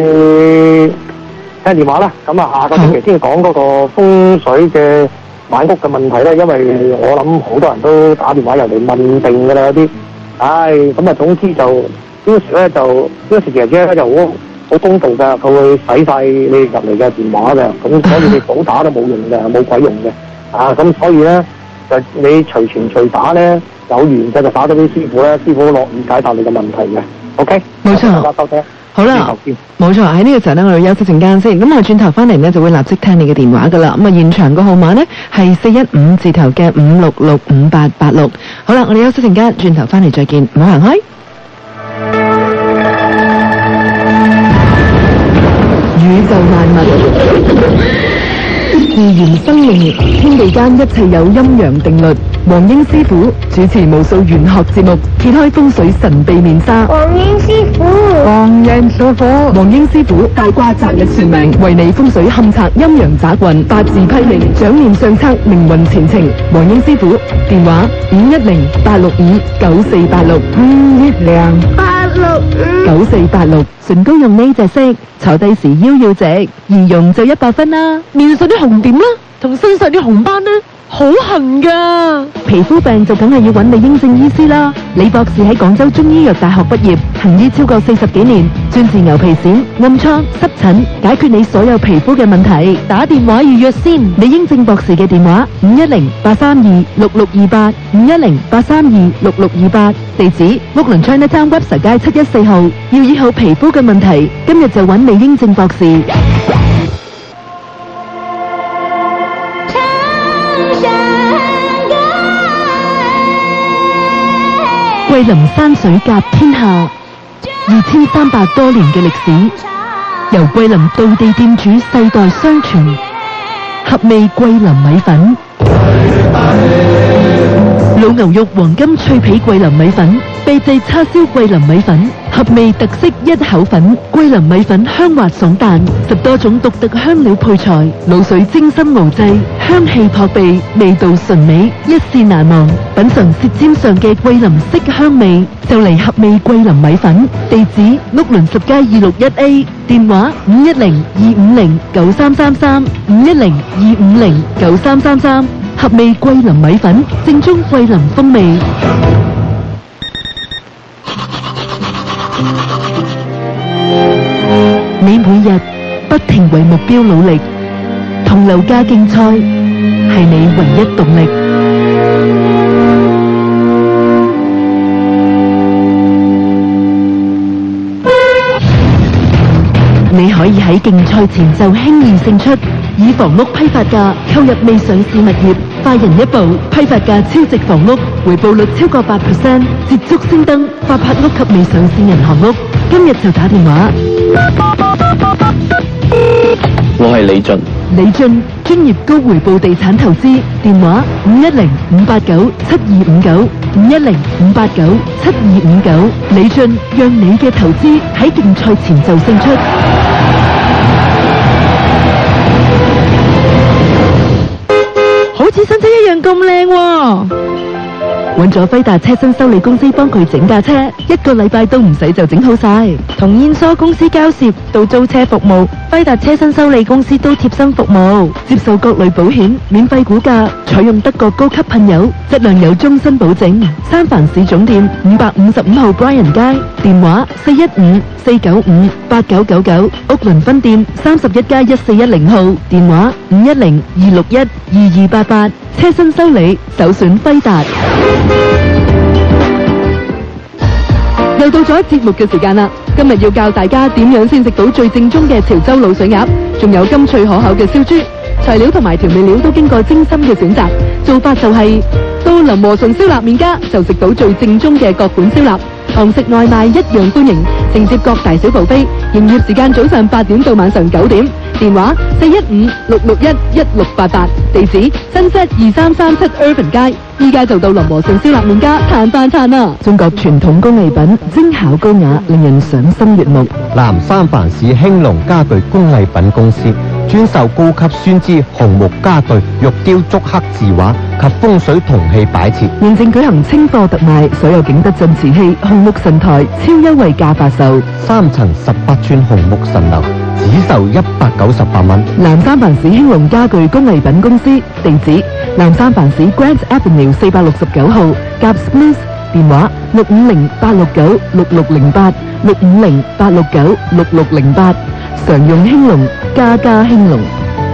聽電話啦。咁啊，下個星期先講嗰個風水嘅買屋嘅問題咧，因為我諗好多人都打電話入嚟問定㗎啦，有啲。唉，咁啊，總之就嗰時咧就嗰時姐姐咧就好好公道㗎，佢會洗晒你入嚟嘅電話嘅，咁所以你倒打都冇用嘅，冇鬼用嘅。啊，咁所以咧，就你隨傳隨打咧，有緣嘅就打到啲師傅咧，師傅樂意解答你嘅問題嘅。OK， 冇錯。 收聽。 好啦，冇錯。喺呢個時候咧，我哋休息陣間先。咁我轉頭翻嚟咧，就會立即聽你嘅電話噶啦。咁啊，現場個號碼咧係四一五字頭嘅五六六五八八六。好啦，我哋休息陣間，轉頭翻嚟再見，唔好行開。宇宙萬物。自然生命，天地間一切有陰陽定律。黃英師傅主持無數玄學節目，揭開風水神秘面紗。 黃英師傅， 黃英師傅，黃英師傅大卦擇日算命，為你風水勘測陰陽雜運，八字批命，掌念相測命運前程。黃英師傅電話五一零八六五九四八六五一零八六五九四八六。唇膏用呢隻色，坐低時腰要直，儀容就一百分啦。面上啲紅點啦，同身上啲紅斑呢， 好痕噶。皮膚病就梗係要揾李英正醫師啦。李博士喺廣州中醫藥大學畢業，行醫超過四十幾年，專治牛皮癬、暗瘡、濕疹，解決你所有皮膚嘅問題。打電話預約先。李英正博士嘅電話五一零八三二六六二八五一零八三二六六二八，地址屋崙 Chinatown Webster 街七一四號。要醫好皮膚嘅問題，今日就揾李英正博士。桂林山水甲天下，二千三百多年嘅歷史，由桂林道地店主世代相傳，合味桂林米粉，老牛肉黃金脆皮桂林米粉，秘製叉燒桂林米粉，合味特色一口粉，桂林米粉香滑爽彈，十多種獨特香料配材，滷水精心熬製，香氣撲鼻，味道純美，一試難忘。品嘗舌尖上嘅桂林色香味，就嚟合味桂林米粉。地址屋崙十街二六一 A， 電話五一零二五零九三三三五一零二五零九三三三。合味桂林米粉，正宗桂林風味。你每日不停為目標努力，同樓價競賽係你唯一動力。你可以喺競賽前就輕易勝出，以房屋批發價購入未上市物業，快人一步批發價超值房屋，回報率超過八 percent， 捷足升登發拍屋及未上市銀行屋。今日就打電話。 我係李俊。 李俊，專業高回報地產投資，電話五一零五八九七二五九五一零五八九七二五九。李俊，讓你嘅投資喺競賽前就勝出。好似新車一樣咁靚喎！揾咗輝達車身修理公司幫佢整架車，一個禮拜都唔使就整好晒。從燕梳公司交涉到租車服務，輝達車身修理公司都貼心服務，接受各類保險，免費估價，採用德國高級噴油，質量有終身保證。三藩市總店五百五十五號 Bryan 街，電話四一五四九五八九九九，屋崙分店三十一街一四一零號，電話五一零二六一二二八八。車身修理首選輝達。又到咗節目嘅時間啦！今日要教大家點樣先食到最正宗嘅潮州滷水鴨，仲有甘脆可口嘅燒豬。材料同埋調味料都經過精心嘅選擇，做法就係、是、到林和順燒臘麵家就食到最正宗嘅各款燒臘，堂食外賣一樣歡迎，承接各大小buffet，營業時間早上八點到晚上九點，電話四一五六六一一六八八，地址新set二三三七 Urban 街，依家就到林和順燒臘麵家嘆飯餐啦！中國傳統工藝品，精巧高雅，令人賞心悅目。 南三藩市興隆家具工藝品公司專售高級酸枝紅木家具、玉雕竹刻字畫及風水銅器擺設， 現正舉行清貨特賣，所有景德鎮瓷器、紅木神台超優惠價發售， 三層十八寸紅木神樓只售一百九十八蚊。 南三藩市興隆家具工藝品公司，地址南三藩市 Grant Avenue 四百六十九號，夾 Smith， 電話六五零八六九六六零八六五零八六九六六零八，常用興隆，家家興隆。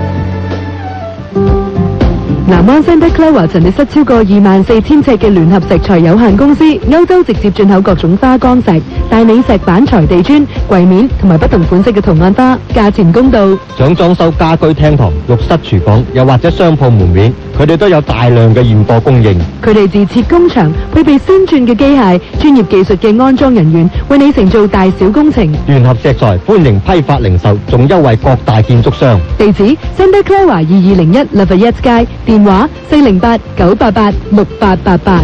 南灣 Santa Clara 陳列室超過二萬四千尺嘅聯合石材有限公司，歐洲直接進口各種花崗石、大理石板材地磚、櫃面同埋不同款式嘅圖案花，價錢公道。 想裝修家居廳堂、浴室、廚房，又或者商鋪門面，佢哋都有大量嘅現貨供應。 佢哋自設工場，配備先進嘅機械、專業技術嘅安裝人員，為你承做大小工程。 聯合石材歡迎批發零售，仲優惠各大建築商。 地址 Santa Clara 二二零一 Lafayette 街，電話四零八九八八六八八八。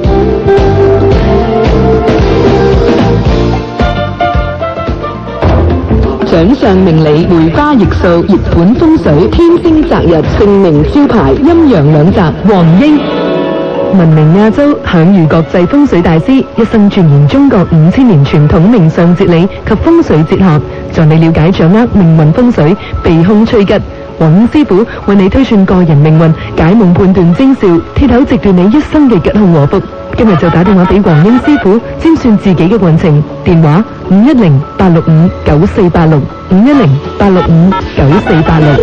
掌上明理，梅花易數，熱盤風水，天星擇日，盛名招牌，陰陽兩澤，黃英。聞名亞洲，享譽國際風水大師，一生鑽研中國五千年傳統命相哲理及風水哲學，助你了解掌握命運風水，避凶趨吉。 黃英師傅為你推算個人命運、解夢判斷徵兆，鐵口直斷你一生嘅吉凶禍福。今日就打電話俾黃英師傅，占算自己嘅運程。電話五一零八六五九四八六五一零八六五九四八六。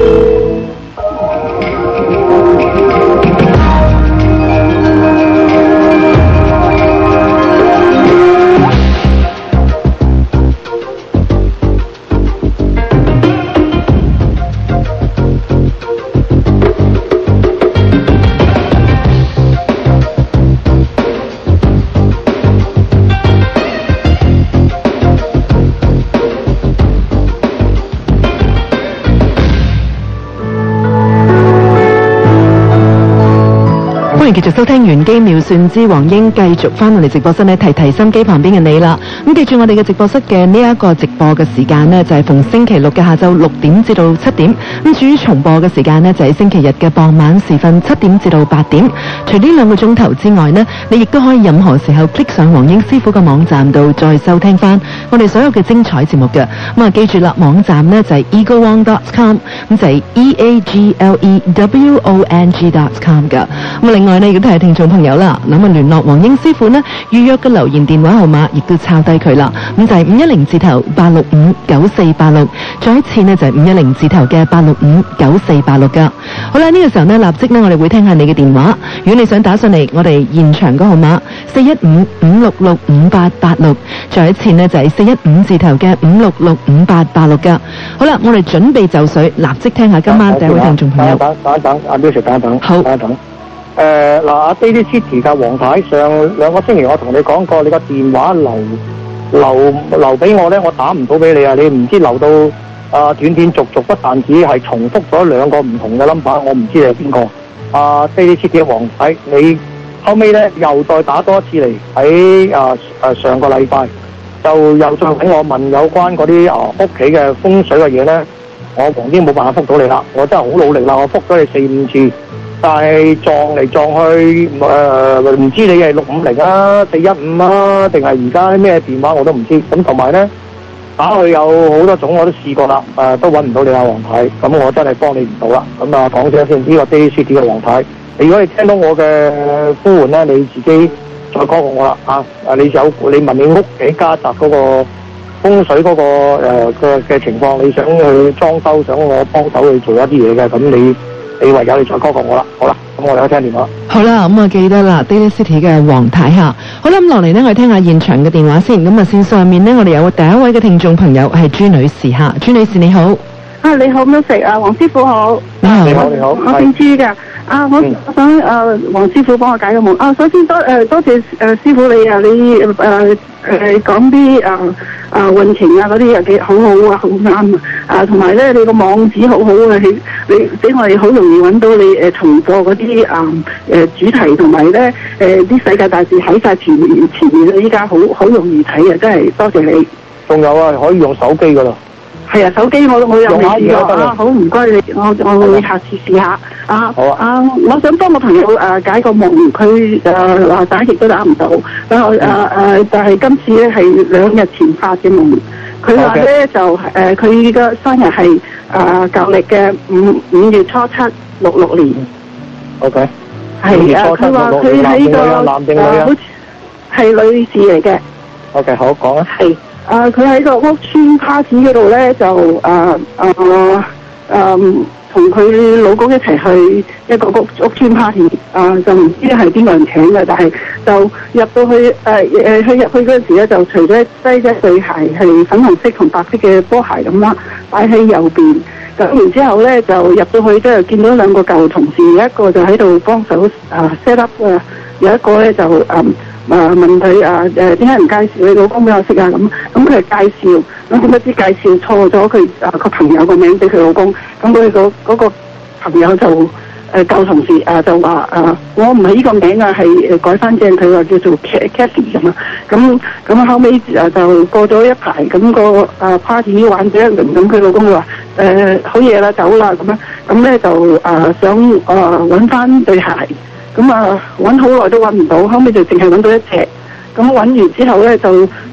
繼續收聽玄機妙算之黃英，繼續翻我哋直播室呢，提提心機旁邊嘅你啦。咁記住我哋嘅直播室嘅呢一個直播嘅時間呢，就係、是、逢星期六嘅下晝六點至到七點。咁至於重播嘅時間呢，就係、是、星期日嘅傍晚時分七點至到八點。除呢兩個鐘頭之外呢，你亦都可以任何時候 click 上黃英師傅嘅網站度再收聽翻我哋所有嘅精彩節目嘅。咁啊，記住啦，網站呢就係 eaglewong dot com， 咁就係 e a g l e w o n g dot com 噶。咁另外呢，亦都係聽眾朋友啦，咁啊聯絡黃英師傅呢，預約嘅留言電話號碼亦都抄低佢啦。咁就係五一零字頭八六五九四八六，再一次呢，就係五一零字頭嘅八六五九四八六噶。好啦，呢、這個時候呢，立即呢，我哋會聽下你嘅電話。如果你想打上嚟，我哋現場個號碼四一五五六六五八八六，再一次呢，就係四一五字頭嘅五六六五八八六噶。好啦，我哋準備就緒，立即聽下今晚第一位聽眾朋友。 等等等，阿 Miu 等等， 好， 等等。誒嗱，阿 Daily City 嘅黃太，上兩個星期我同你講過，你個電話留留留俾我咧，我打唔到俾你啊！你唔知留到啊、呃、斷斷續續，不但止係重複咗兩個唔同嘅 number， 我唔知你係邊個。阿 Daily City 嘅黃太，你後尾咧又再打多一次嚟，喺啊啊上個禮拜就又再揾我問有關嗰啲啊屋企嘅風水嘅嘢咧，我黃英冇辦法覆到你啦，我真係好努力啦，我覆咗你四五次。但係撞嚟撞去，誒、呃、唔知你係六五零啊、四一五啊，定係而家咩電話我都唔知。咁同埋咧，打去有好多種我都試過啦，誒、呃、都揾唔到你阿黃太，咁我真係幫你唔到啦。咁啊講聲先，呢、這個 Daily City 嘅黃太，如果你聽到我嘅呼喚咧，你自己再 call 我啦啊！啊你有你問你屋企家宅嗰個風水嗰、那個誒嘅嘅情況，你想去裝修，想我幫手去做一啲嘢嘅，咁你。你唯有你再 call 過我啦，好啦，咁我哋去聽電話。 好啦，咁啊記得啦 ，Daily City 嘅黃太吓。好啦，咁落嚟呢，我哋聽下現場嘅電話先。咁啊，線上面呢，我哋有第一位嘅聽眾朋友係朱女士吓，朱女士你好。 啊，你好 Music 啊，黃師傅好。 你好， 你好，你好。 我姓朱嘅。啊，我我想誒黃師傅幫我解個夢。啊，首先多誒多謝誒師傅你啊，你誒誒講啲誒誒運程啊嗰啲又幾好好啊，好啱啊。啊，同埋咧你個網址好好啊，你你俾我哋好容易揾到你誒重播嗰啲誒誒主題，同埋咧誒啲世界大事喺晒前面前面，依家好好容易睇啊，真係多謝你。 仲有啊，可以用手機噶啦。係啊，手機我我有未試過啊，好唔該你，我我會下次試下啊。好啊。啊，我想幫個朋友誒、呃、解個夢，佢誒話打極都打唔到，咁我誒誒，但係今次咧係兩日前發嘅夢，佢話咧就誒佢嘅生日係誒舊歷嘅五五月初七六六年。O K。係啊，佢話佢喺個男定女啊？好似係女士嚟嘅。O K，好講啊。係。啊！佢喺個屋村 party 嗰度咧，就誒誒誒同佢老公一齊去一個屋屋村 party，啊就唔知係邊個人請嘅，但係就入到去誒誒去入去嗰陣時咧，就除咗低一對鞋係粉紅色同白色嘅波鞋咁啦，擺喺右邊。咁然之後咧，就入到去之後見到兩個舊同事，一個就喺度幫手啊 set up 啊，有一個咧就誒。嗯啊！問佢啊誒點解唔介紹你老公俾我識啊？咁咁佢係介紹，咁點不知介紹錯咗佢啊個朋友個名俾佢老公，咁佢個嗰個朋友就誒舊同事啊就話啊我唔係呢個名啊，係誒改翻正佢話叫做 Cathy 咁啊，咁咁後尾啊就過咗一排，咁個啊 party 玩咗一輪，咁佢老公就話誒好夜啦，走啦咁樣，咁咧就啊想啊揾翻對鞋。咁啊，揾好耐都揾唔到，後尾就淨係揾到一隻。咁揾完之後咧，就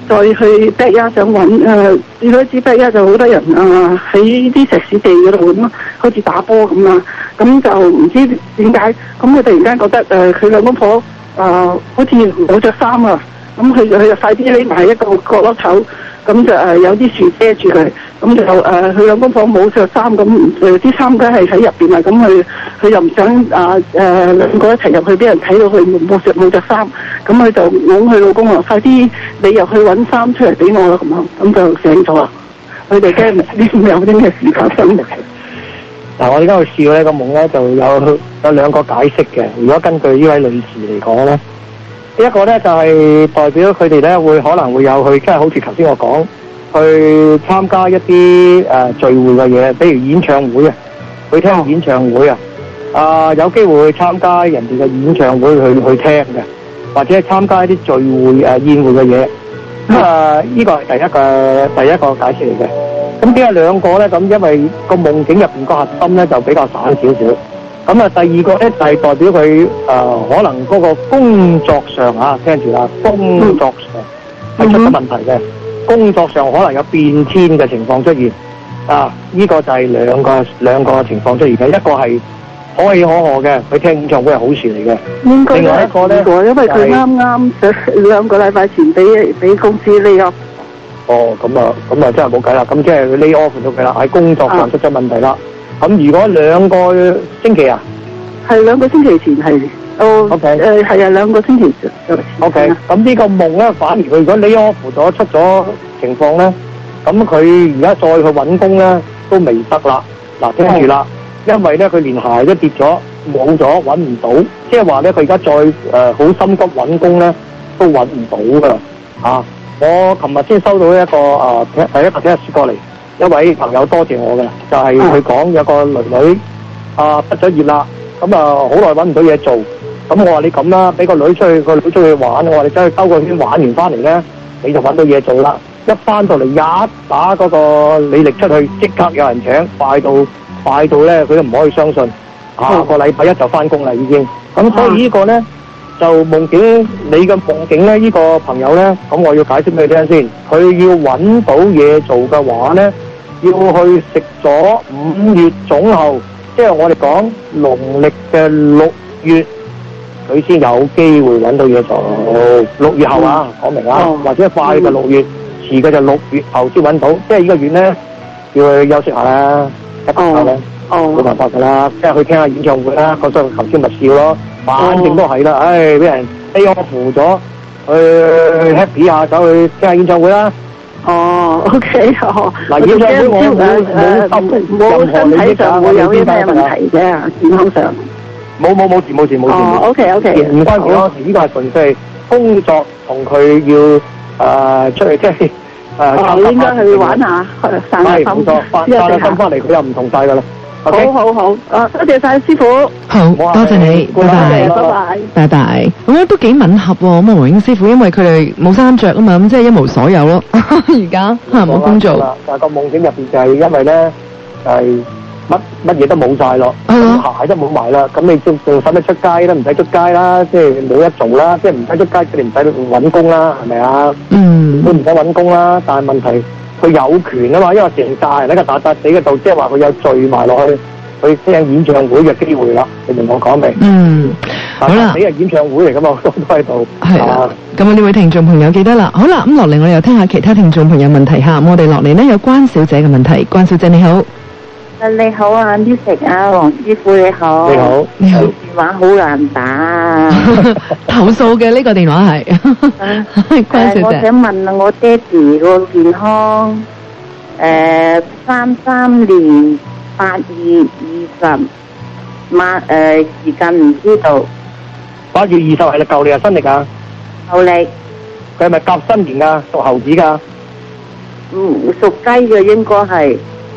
再去 backyard 想揾誒，如果知 backyard 就好多人啊喺啲石屎地嗰度咁，好似打波咁啦。咁就唔知點解，咁佢突然間覺得誒佢兩公婆誒、呃、好似冇着衫啊，咁佢佢就快啲匿埋一個角落頭，咁就誒、呃、有啲樹遮住佢，咁就誒佢兩公婆冇着衫，咁誒啲衫梗係喺入邊啊，咁佢佢又唔想啊誒、呃、兩個一齊入去，俾人睇到佢冇着冇着衫，咁佢就講佢老公話：快啲你入去揾衫出嚟俾我啦，咁樣咁就醒咗啦。佢哋驚呢有啲咩事發生嘅。 嗱，我而家去笑呢個夢咧就有有兩個解釋嘅。如果根據呢位女士嚟講咧，一個咧就係、是、代表佢哋咧會可能會有去，即係好似頭先我講，去參加一啲誒、呃、聚會嘅嘢，比如演唱會啊，去聽演唱會啊，啊、呃、有機會去參加人哋嘅演唱會去去聽嘅，或者係參加一啲聚會誒、呃、宴會嘅嘢。咁啊，呢個係第一個第一個解釋嚟嘅。咁點解兩個咧？咁因為個夢境入邊個核心咧就比較散少少。咁啊，第二個咧就係、是、代表佢誒、呃、可能嗰個工作上啊，聽住啦，工作上係出咗問題嘅。工作上可能有變遷嘅情況出現。啊，呢、這個就係兩個兩個情況出現嘅。一個係可喜可賀嘅，佢聽演唱會係好事嚟嘅。 應該另外一個咧， 因為佢啱啱兩個禮拜前俾俾公司 lay off。 哦，咁啊，咁啊真係冇計啦，咁即係 lay off 咗佢啦，喺工作上出咗問題啦。咁、啊、如果兩個星期啊， 係兩個星期前係，哦 ，OK， 誒係啊，兩個星期前。 OK，咁呢個夢咧，反而佢如果 lay off 咗出咗情況咧，咁佢而家再去揾工咧都未得啦。嗱，聽住啦，因為咧佢連鞋都跌咗，冇咗揾唔到，即係話咧佢而家再誒好、呃、心急揾工咧都揾唔到噶啦，啊！我琴日先收到一個啊，第一個聽日書過嚟，一位朋友多謝我嘅，就係佢講有個女女啊畢咗業啦，咁啊好耐揾唔到嘢做，咁我話你咁啦，俾個女出去，個女出去玩，我話你走去兜個圈玩完翻嚟咧，你就揾到嘢做啦。一翻到嚟一打嗰個履歷出去，即刻有人請，快到快到咧，佢都唔可以相信。下個禮拜一就翻工啦已經，咁所以個呢個咧。就夢境，你嘅夢境咧，呢、這個朋友咧，咁我要解釋俾你聽先。佢要揾到嘢做嘅話咧，要去食咗五月總後，即係我哋講農曆嘅六月，佢先有機會揾到嘢做。六月後啊，講明啊，或者快嘅六月，遲嘅就六月後先揾到。即係呢個月咧，要去休息下啦，一個下啦，冇辦法噶啦，即係去聽下演唱會啦，覺得頭先咪笑咯。反正都係啦，唉，俾人 lay off 咗，去 happy 下，走去聽下演唱會啦。 哦 ，OK， 哦。嗱， 演唱會我冇冇心冇身體上會有啲咩問題嘅，健康上。冇冇冇事冇事冇事。 哦 ，OK OK。 唔關健康事，呢個係純粹工作同佢要誒出去即係誒。 哦，應該去玩下，散下心。 係冇錯，散散下心翻嚟，佢又唔同晒噶啦。 Okay? 好好好，啊多謝晒師傅， 好多謝你，拜拜， 拜拜， 拜拜。我覺得都幾吻合喎，咁啊黃英師傅，因為佢哋冇衫着啊嘛，咁即係一無所有咯。而家嚇冇工做， 但係個夢境入邊就係因為咧係乜乜嘢都冇晒咯，鞋都冇埋啦，咁你仲仲使乜出街咧？唔使出街啦，即係冇得做啦，即係唔使出街，佢哋唔使揾工啦，係咪啊？嗯，都唔使揾工啦，但係問題。佢有權啊嘛，因為成扎人喺個打打死嘅度，即係話佢有聚埋落去去聽演唱會嘅機會啦。你明我講未？嗯，好啦，死係演唱會嚟噶嘛，都都喺度。係啦， 咁啊呢位聽眾朋友記得啦。好啦，咁落嚟我哋又聽下其他聽眾朋友問題嚇。我哋落嚟呢有關小姐嘅問題，關小姐你好。 誒你好啊 Music 啊，黃師傅你好。 你好。 你好。 電話好難打啊。 投訴嘅呢個電話係。關小姐。 我想問我爹哋個健康，誒三三年八月二十晚誒時間唔知道。 八月二十係舊歷啊新歷啊？ 舊歷。 佢係咪甲新年㗎？屬猴子㗎？ 嗯，屬雞嘅應該係。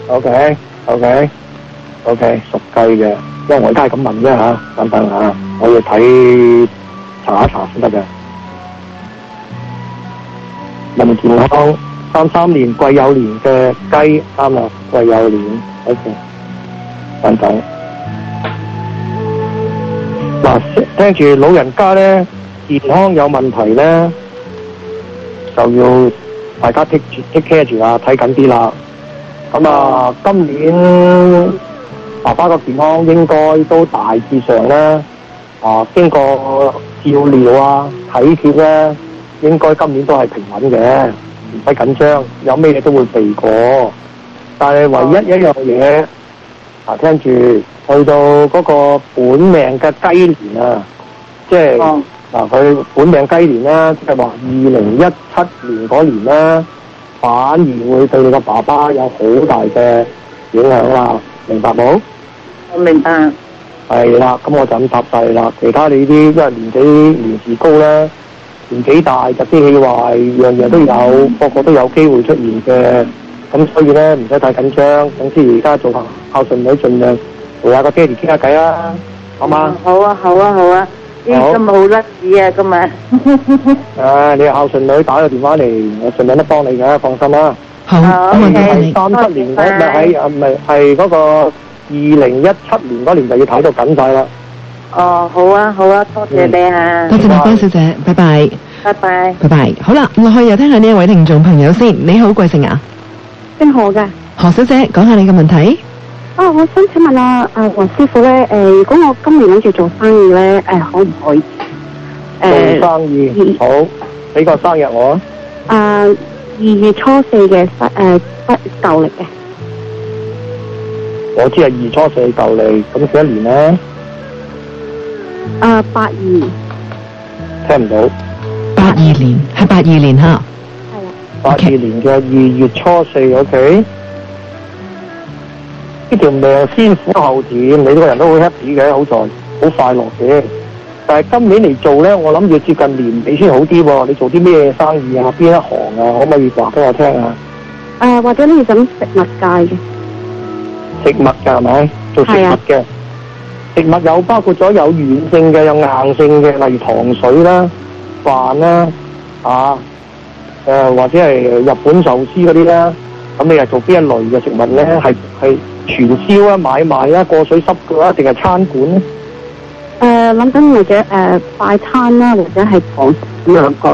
OK。O K O K 屬雞嘅，因為我而家係咁問啫嚇，等等嚇，我要睇查一查先得嘅。人健康三三年癸酉年嘅雞啱啦，癸酉年 O K， 等等。嗱，聽住老人家咧健康有問題咧，就要大家 take 住 take care 住啦，睇緊啲啦。咁啊，今年爸爸個健康應該都大致上咧，啊經過照料啊、體檢咧，應該今年都係平穩嘅，唔使緊張，有咩嘢都會避過。但係唯一一樣嘢，啊聽住去到嗰個本命嘅雞年啊，即係嗱佢本命雞年咧，即係話二零一七年嗰年咧，反而會對你個爸爸有好大嘅影響啦，明白冇？ 我明白。 係啦，咁我就咁答晒啦。其他你啲因為年紀年紀高咧，年紀大就啲氣壞，樣樣都有，個個都有機會出現嘅。咁所以咧唔使太緊張。總之而家做孝孝順女，盡量陪下個爹哋傾下偈啊，好嗎？ 好啊，好啊，好啊。呢今日好甩屎啊，今日。 誒，你係孝順女打個電話嚟，我盡量都幫你嘅，放心啦。 好，咁我多謝你。 三七年嗰咪喺啊，唔係係嗰個二零一七年嗰年就要睇到緊晒啦。 哦，好啊，好啊，多謝你啊。 多謝你，關小姐，拜拜。 拜拜。 拜拜。好啦，落去又聽下呢一位聽眾朋友先。你好，貴姓啊？ 姓何㗎？ 何小姐，講下你嘅問題。 哦，我想請問啊，啊黃師傅咧，誒，如果我今年諗住做生意咧，誒，可唔可以？ 做生意好，俾個生日我啊。 啊，二月初四嘅生誒不舊曆嘅。 我知係二初四舊曆，咁幾多年咧？ 啊，八二。 聽唔到。 八二年係八二年吓。係啊。 八二年嘅二月初四 ，OK。呢條命先苦後甜，你呢個人都好 happy 嘅，好在好快樂嘅。但係今年嚟做咧，我諗要接近年尾先好啲喎。你做啲咩生意啊？邊一行啊？可唔可以話俾我聽啊？ 誒，或者呢種食物界嘅。 食物㗎係咪？做食物嘅。食物有包括咗有軟性嘅，有硬性嘅，例如糖水啦、飯啦，啊，誒、呃、或者係日本壽司嗰啲啦。咁你係做邊一類嘅食物咧？係係傳銷啊、買賣啊、過水濕嘅啊，定係餐館咧？ 誒諗緊或者誒、呃、快餐啦，或者係堂咁樣講。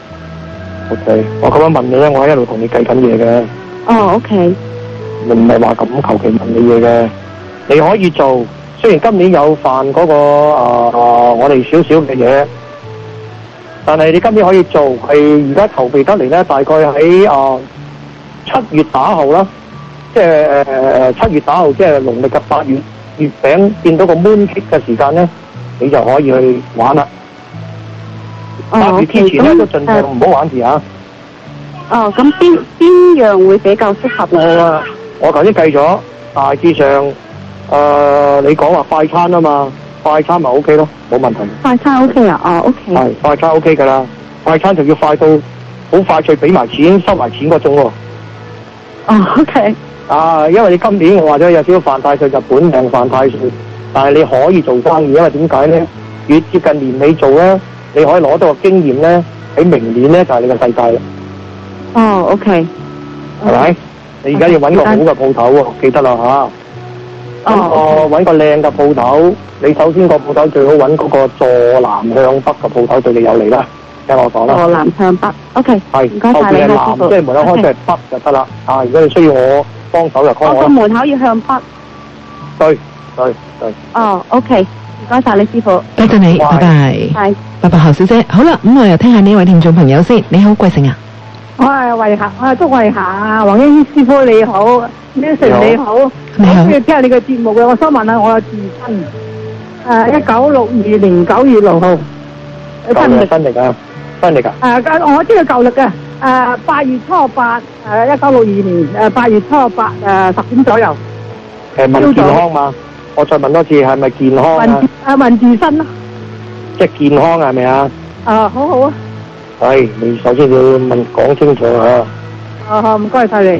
O K，我咁樣問你咧，我喺一路同你計緊嘢嘅。 哦 ，O K。 唔係話咁求其問你嘢嘅，你可以做。雖然今年有犯嗰、那個啊、呃、我哋少少嘅嘢，但係你今年可以做，係而家籌備得嚟咧，大概喺啊七月打後啦，即係誒誒七月打後，即係農曆嘅八月月餅見到個 moon cake 嘅時間咧，你就可以去玩啦。八、哦、月之前咧、okay, 都盡量唔好玩住啊。 哦，咁邊邊樣會比較適合我啊？ 我頭先計咗，大致上，誒、呃，你講話快餐啊嘛，快餐咪 O K 咯，冇問題。快餐 O K 啊？哦 O K。係快餐 O K 噶啦，快餐就要快到好快脆俾埋錢收埋錢嗰種喎。哦 O K。啊，因為你今年我話咗有少少犯太歲，日本命犯太歲，但係你可以做生意，因為點解咧？越接近年尾做咧，你可以攞到個經驗咧，喺明年咧就係、是、你嘅世界啦。哦 O K。係咪？你而家要揾個好嘅鋪頭喎，記得啦嚇。咁我揾個靚嘅鋪頭，你首先個鋪頭最好揾嗰個坐南向北嘅鋪頭對你有利啦。聽我講啦。坐南向北 ，OK。係。唔該曬你啦，師傅。即係門口開出係北就得啦。啊，如果你需要我幫手就 call 我。我個門口要向北。對對對。哦 ，OK。唔該曬你師傅。 多謝你，拜拜。係。拜拜，何小姐。好啦，咁我又聽下呢位聽眾朋友先。你好，貴姓啊？ 我係慧霞，我係祝慧霞啊！黃英師傅你好 ，Mason 你好，你好，我中意聽下你嘅節目嘅。我想問下我嘅自身，誒一九六二年九月六號，新歷新歷啊，新歷啊。 誒，我知道舊歷嘅，誒八月初八，誒一九六二年誒八月初八誒十點左右。 誒問健康嘛？我再問多次，係咪健康啊？ 誒問自身咯。 即係健康係咪啊？ 啊，好好啊。 係，你首先要問講清楚嚇。 啊好，唔該曬你。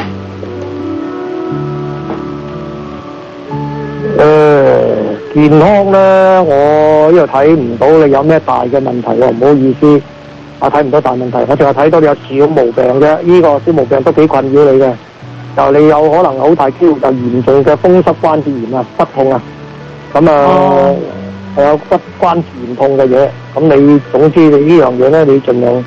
誒，健康咧，我呢度睇唔到你有咩大嘅問題喎，唔好意思，我睇唔到大問題，我淨係睇到你有小毛病啫。呢個小毛病都幾困擾你嘅，就你有可能好大機會就嚴重嘅風濕關節炎啊，骨痛啊，咁啊。係有骨關節炎痛嘅嘢，咁你總之你呢樣嘢咧，你盡量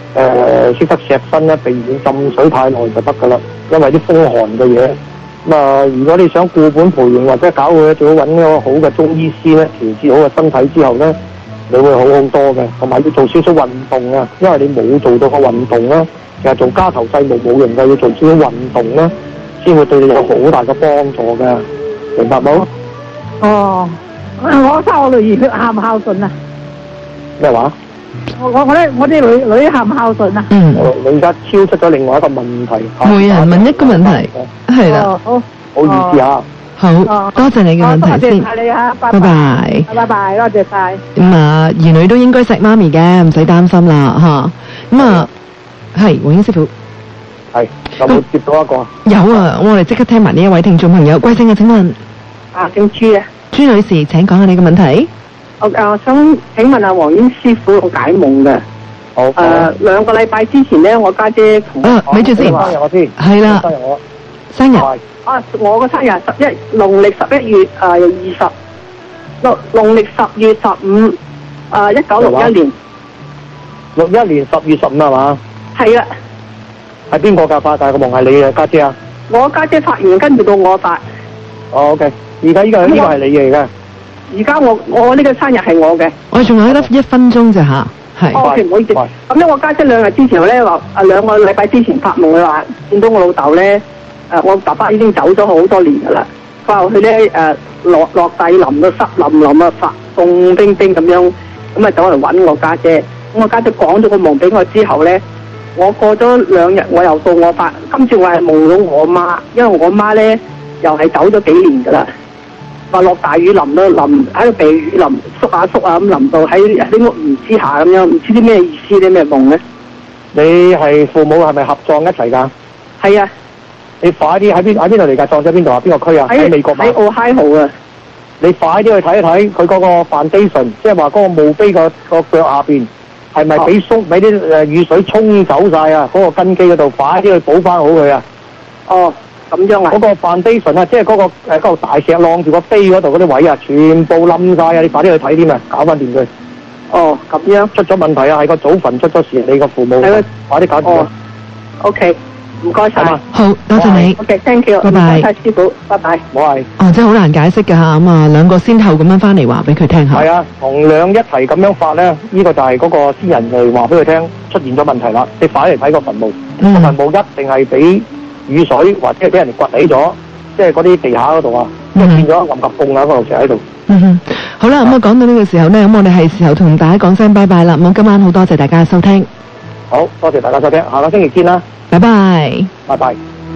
誒識得錫身咧，避免浸水太耐就得㗎啦。因為啲風寒嘅嘢，咁啊，如果你想固本培元或者搞佢，最好揾個好嘅中醫師咧，調節好個身體之後咧，你會好好多嘅。同埋要做少少運動啊，因為你冇做到個運動啦，其實做家頭細務冇用嘅，要做少少運動啦，先會對你有好大嘅幫助嘅，明白冇？ 哦，我生我女兒孝唔孝順啊？ 咩話？ 我我我啲我啲女女孝唔孝順啊？ 嗯， 你而家超出咗另外一個問題。 每人問一個問題，係啦， 哦好， 好意思啊。 好多謝你嘅問題先， 多謝晒你啊，拜拜拜。 拜拜，多謝晒。 咁啊，兒女都應該錫媽咪嘅，唔使擔心啦嚇。咁啊，係黃英師傅。 係有冇接到一個啊？ 有啊，我哋即刻聽埋呢一位聽眾朋友貴姓啊？請問啊，姓朱啊。 朱女士，請講下你嘅問題。 我誒想請問下黃英師傅我解夢嘅。 好。 誒兩個禮拜之前咧，我家姐同我啊，咪住先。 生日我知。 係啦。 生日我。 生日。 啊，我個生日十一農曆十一月誒二十，農農曆十月十五，誒一九六一年。 六一年十月十五係嘛？ 係啊。 係邊個㗎發？但係個夢係你嘅家姐啊？ 我家姐發完，跟住到我發。 哦 ，OK。而家呢個呢個係你嘅而家。 而家我我呢個生日係我嘅。 我仲有得一分鐘咋吓？係。 哦，唔好意思。咁咧，我家姐兩日之前咧話，啊兩個禮拜之前發夢，佢話見到我老豆咧，誒我爸爸已經走咗好多年㗎啦。佢話佢咧誒落落地淋到濕淋淋啊，發凍冰冰咁樣，咁啊走嚟揾我家姐。咁我家姐講咗個夢俾我之後咧，我過咗兩日我又到我發，今次我係夢到我媽，因為我媽咧又係走咗幾年㗎啦。話落大雨淋咯，淋喺度避雨淋，縮下縮下咁淋到喺啲屋檐之下咁樣，唔知啲咩意思啲咩夢咧？ 你係父母係咪合葬一齊㗎？ 係啊。 你快啲喺邊喺邊度嚟㗎？葬咗邊度啊？邊個區啊？喺美國嘛？ 喺奧嗨豪啊！ 你快啲去睇一睇佢嗰個 foundation，即係話嗰個墓碑個個腳下邊係咪俾鬆俾啲誒雨水沖走晒啊？嗰個根基嗰度快啲去補翻好佢啊！ 哦。咁樣啊！ 嗰個 foundation 啊，即係嗰個誒嗰個大石晾住個碑嗰度嗰啲位啊，全部冧晒啊！你快啲去睇添啊，搞翻掂佢。 哦，咁樣出咗問題啊，係個祖墳出咗事，你個父母快啲搞掂。 哦 ，OK，唔該晒。 好多謝你。 OK，thank you。 拜拜。 唔該晒師傅，拜拜。 我係。 哦，真係好難解釋㗎嚇，咁啊兩個先後咁樣翻嚟話俾佢聽下。 係啊，同兩一齊咁樣發咧，呢個就係嗰個先人嚟話俾佢聽出現咗問題啦。你快啲嚟睇個墳墓，個墳墓一定係俾雨水或者係俾人哋掘起咗，即係嗰啲地下嗰度啊，即係變咗冧夾供啊嗰度成喺度。 嗯哼，好啦，咁啊講到呢個時候呢，咁我哋係時候同大家講聲拜拜啦。咁今晚好多謝大家收聽。 好多謝大家收聽，下個星期見啦。 拜拜。 拜拜。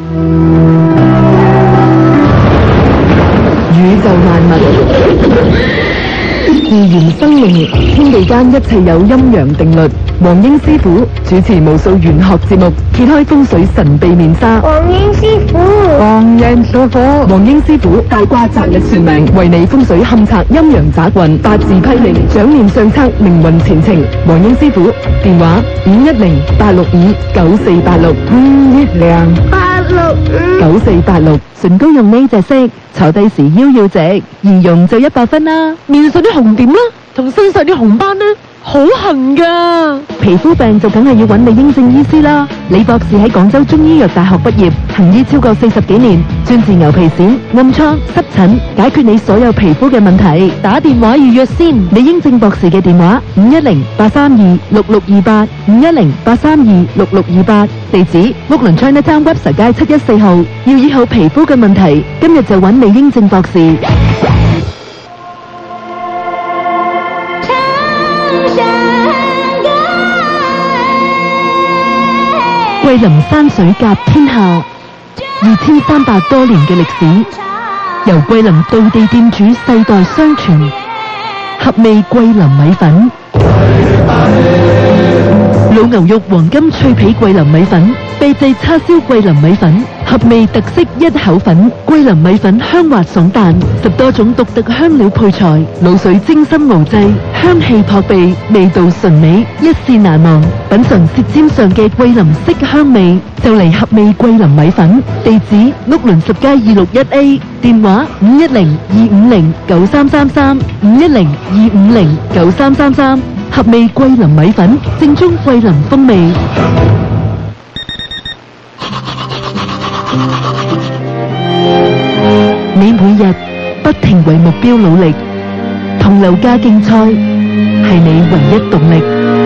宇宙萬物，自然生命，天地間一切有陰陽定律。黃英師傅主持無數玄學節目，揭開風水神秘面紗。 黃英師傅， 黃英師傅，黃英師傅大卦擇日算命，為你風水勘測陰陽雜運，八字批命，掌念上策，命運前程。黃英師傅電話五一零八六五九四八六五一零八六五九四八六。唇膏用呢隻色，坐低時腰要直，易用就一百分啦。面上啲紅點啦，同身上啲紅斑呢，好痕噶。皮膚病就梗係要揾李英正醫師啦。李博士喺廣州中醫藥大學畢業，行醫超過四十幾年，專治牛皮癬、暗瘡、濕疹，解決你所有皮膚嘅問題。打電話預約先。李英正博士嘅電話五一零八三二六六二八五一零八三二六六二八，地址屋崙 Chinatown Webster 街七一四號。要醫好皮膚嘅問題，今日就揾李英正博士。桂林山水甲天下，二千三百多年嘅歷史，由桂林道地店主世代相傳，合味桂林米粉。老牛肉黃金脆皮桂林米粉，秘製叉燒桂林米粉，合味特色一口粉。桂林米粉香滑爽彈，十多種獨特香料配菜，滷水精心熬製，香氣撲鼻，味道純美，一試難忘。品嘗舌尖上嘅桂林色香味，就嚟合味桂林米粉。地址屋崙十街二六一 A， 電話五一零二五零九三三三五一零二五零九三三三。 合味桂林米粉，正宗桂林風味。你每日不停為目標努力，同樓價競賽係你唯一動力。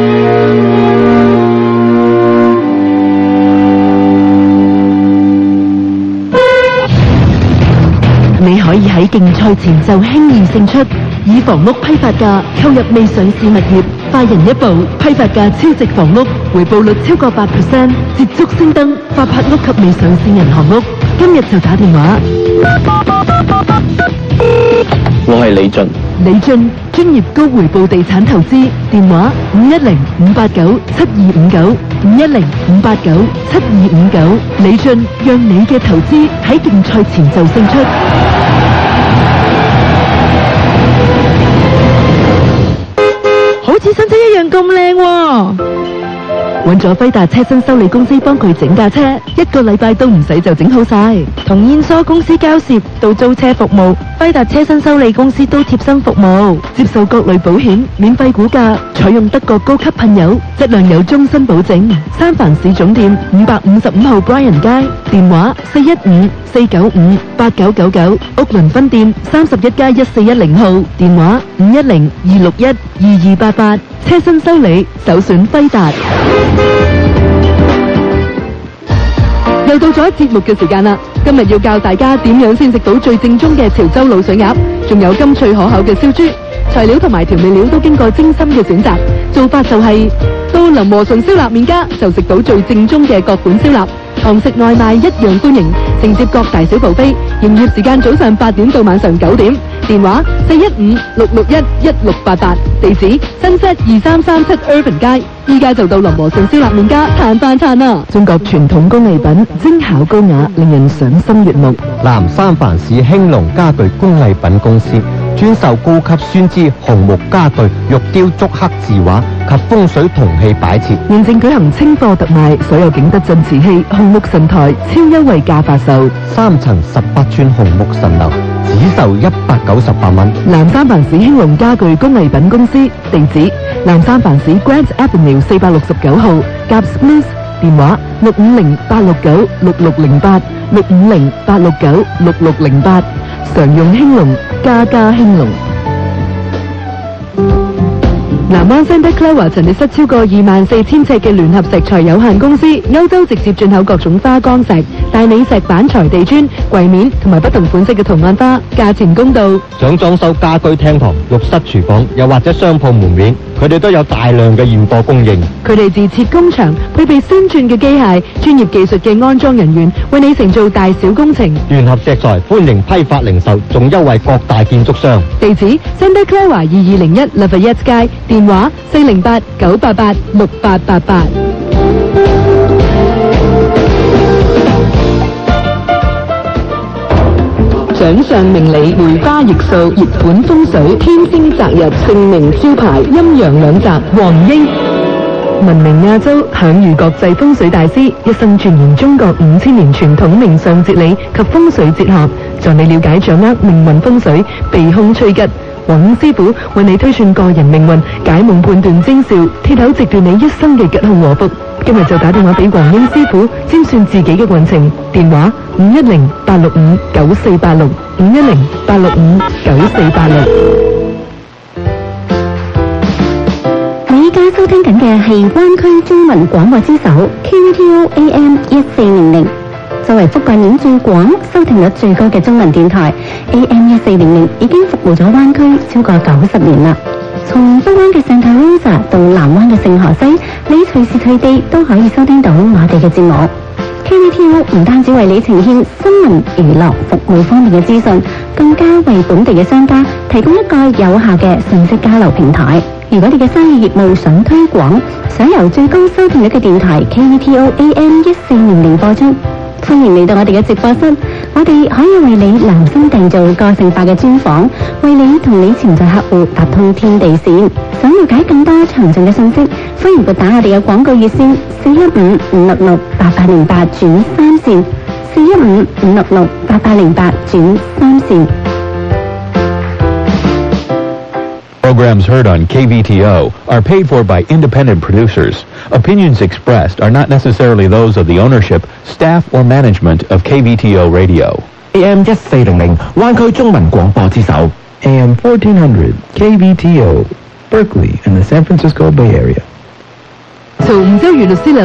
你可以喺競賽前就輕易勝出，以房屋批發價購入未上市物業，快人一步，批發價超值房屋，回報率超過八 percent， 捷足升登發拍屋及未上市銀行屋。今日就打電話。 我係李俊。 李俊，專業高回報地產投資，電話五一零五八九七二五九五一零五八九七二五九。李俊，讓你嘅投資喺競賽前就勝出。好似新車一樣咁靚喎！揾咗輝達車身修理公司幫佢整架車，一個禮拜都唔使就整好晒。從燕梳公司交涉到租車服務，輝達車身修理公司都貼身服務，接受各類保險，免費估價，採用德國高級噴油，質量有終身保證。三藩市總店五百五十五號 Bryan 街，電話四一五四九五八九九九，屋倫分店三十一街一四一零號，電話五一零二六一二二八八。車身修理首選輝達。又到咗節目嘅時間啦！今日要教大家點樣先食到最正宗嘅潮州滷水鴨，仲有甘脆可口嘅燒豬。材料同埋調味料都經過精心嘅選擇。做法就係、是、到林和順燒臘麵家就食到最正宗嘅各款燒臘，堂食外賣一樣歡迎，承接各大小 buffet。營業時間早上八點到晚上九點。電話四一五六六一一六八八，地址新set二三三七 Urban 街。依家就到林和順燒臘麵家嘆飯餐啦！中國傳統工藝品，精巧高雅，令人賞心悅目。 南三藩市興隆家具工藝品公司專售高級酸枝紅木家具、玉雕竹刻字畫及風水銅器擺設。 現正舉行清貨特賣，所有景德鎮瓷器、紅木神台超優惠價發售， 三層十八寸紅木神樓只售一百九十八蚊。 南三藩市興隆家具工藝品公司，地址南三藩市 Grant Avenue 四百六十九號 Gaps Plus， 電話六五零八六九六六零八六五零八六九六六零八。常用興隆，家家興隆。南灣 Santa Clara 陳列室超過二萬四千尺嘅聯合石材有限公司，歐洲直接進口各種花崗石、大理石板材地磚、櫃面同埋不同款式嘅圖案花，價錢公道。 想裝修家居廳堂、浴室廚房，又或者商鋪門面，佢哋都有大量嘅現貨供應。 佢哋自設工場，配備先進嘅機械、專業技術嘅安裝人員，為你承做大小工程。 聯合石材歡迎批發零售，仲優惠各大建築商。 地址 Santa Clara 二二零一 Lafayette 街，電話四零八九八八六八八八。掌上明理，梅花易數，熱本風水，天星擇日，姓名招牌，陰陽兩澤，黃英。聞名亞洲，享譽國際風水大師，一生鑽研中國五千年傳統命相哲理及風水哲學，助你了解掌握命運風水，避凶趨吉。黃英師傅為你推算個人命運，解夢判斷徵兆，鐵口直斷你一生嘅吉凶禍福。今日就打電話俾黃英師傅，占算自己嘅運程。電話五一零八六五九四八六五一零八六五九四八六。 你而家收聽緊嘅係灣區中文廣播之首 K V T O A M 一四零零。作為覆蓋面最廣、收聽率最高嘅中文電台 A M 一四零零已經服務咗灣區超過九十年啦。從北灣嘅 Santa Rosa 到南灣嘅聖荷西，你隨時隨地都可以收聽到我哋嘅節目。K V T O 唔單止為你呈現新聞、娛樂、服務方面嘅資訊，更加為本地嘅商家提供一個有效嘅信息交流平台。如果你嘅生意業務想推廣，想由最高收聽率嘅電台 K V T O A M 一四零零播出，歡迎嚟到我哋嘅直播室，我哋可以為你量身訂造個性化嘅專訪，為你同你潛在客戶搭通天地線。想了解更多詳盡嘅信息，歡迎撥打我哋嘅廣告熱線四一五五六六八八零八轉三線，四一五五六六八八零八轉三線。 Programs heard on K V T O are paid for by independent producers. Opinions expressed are not necessarily those of the ownership, staff, or management of K V T O Radio. A M 一四零零灣區中文廣播之首 A M fourteen hundred K V T O Berkeley and the San Francisco Bay Area. 曹吳洲余律師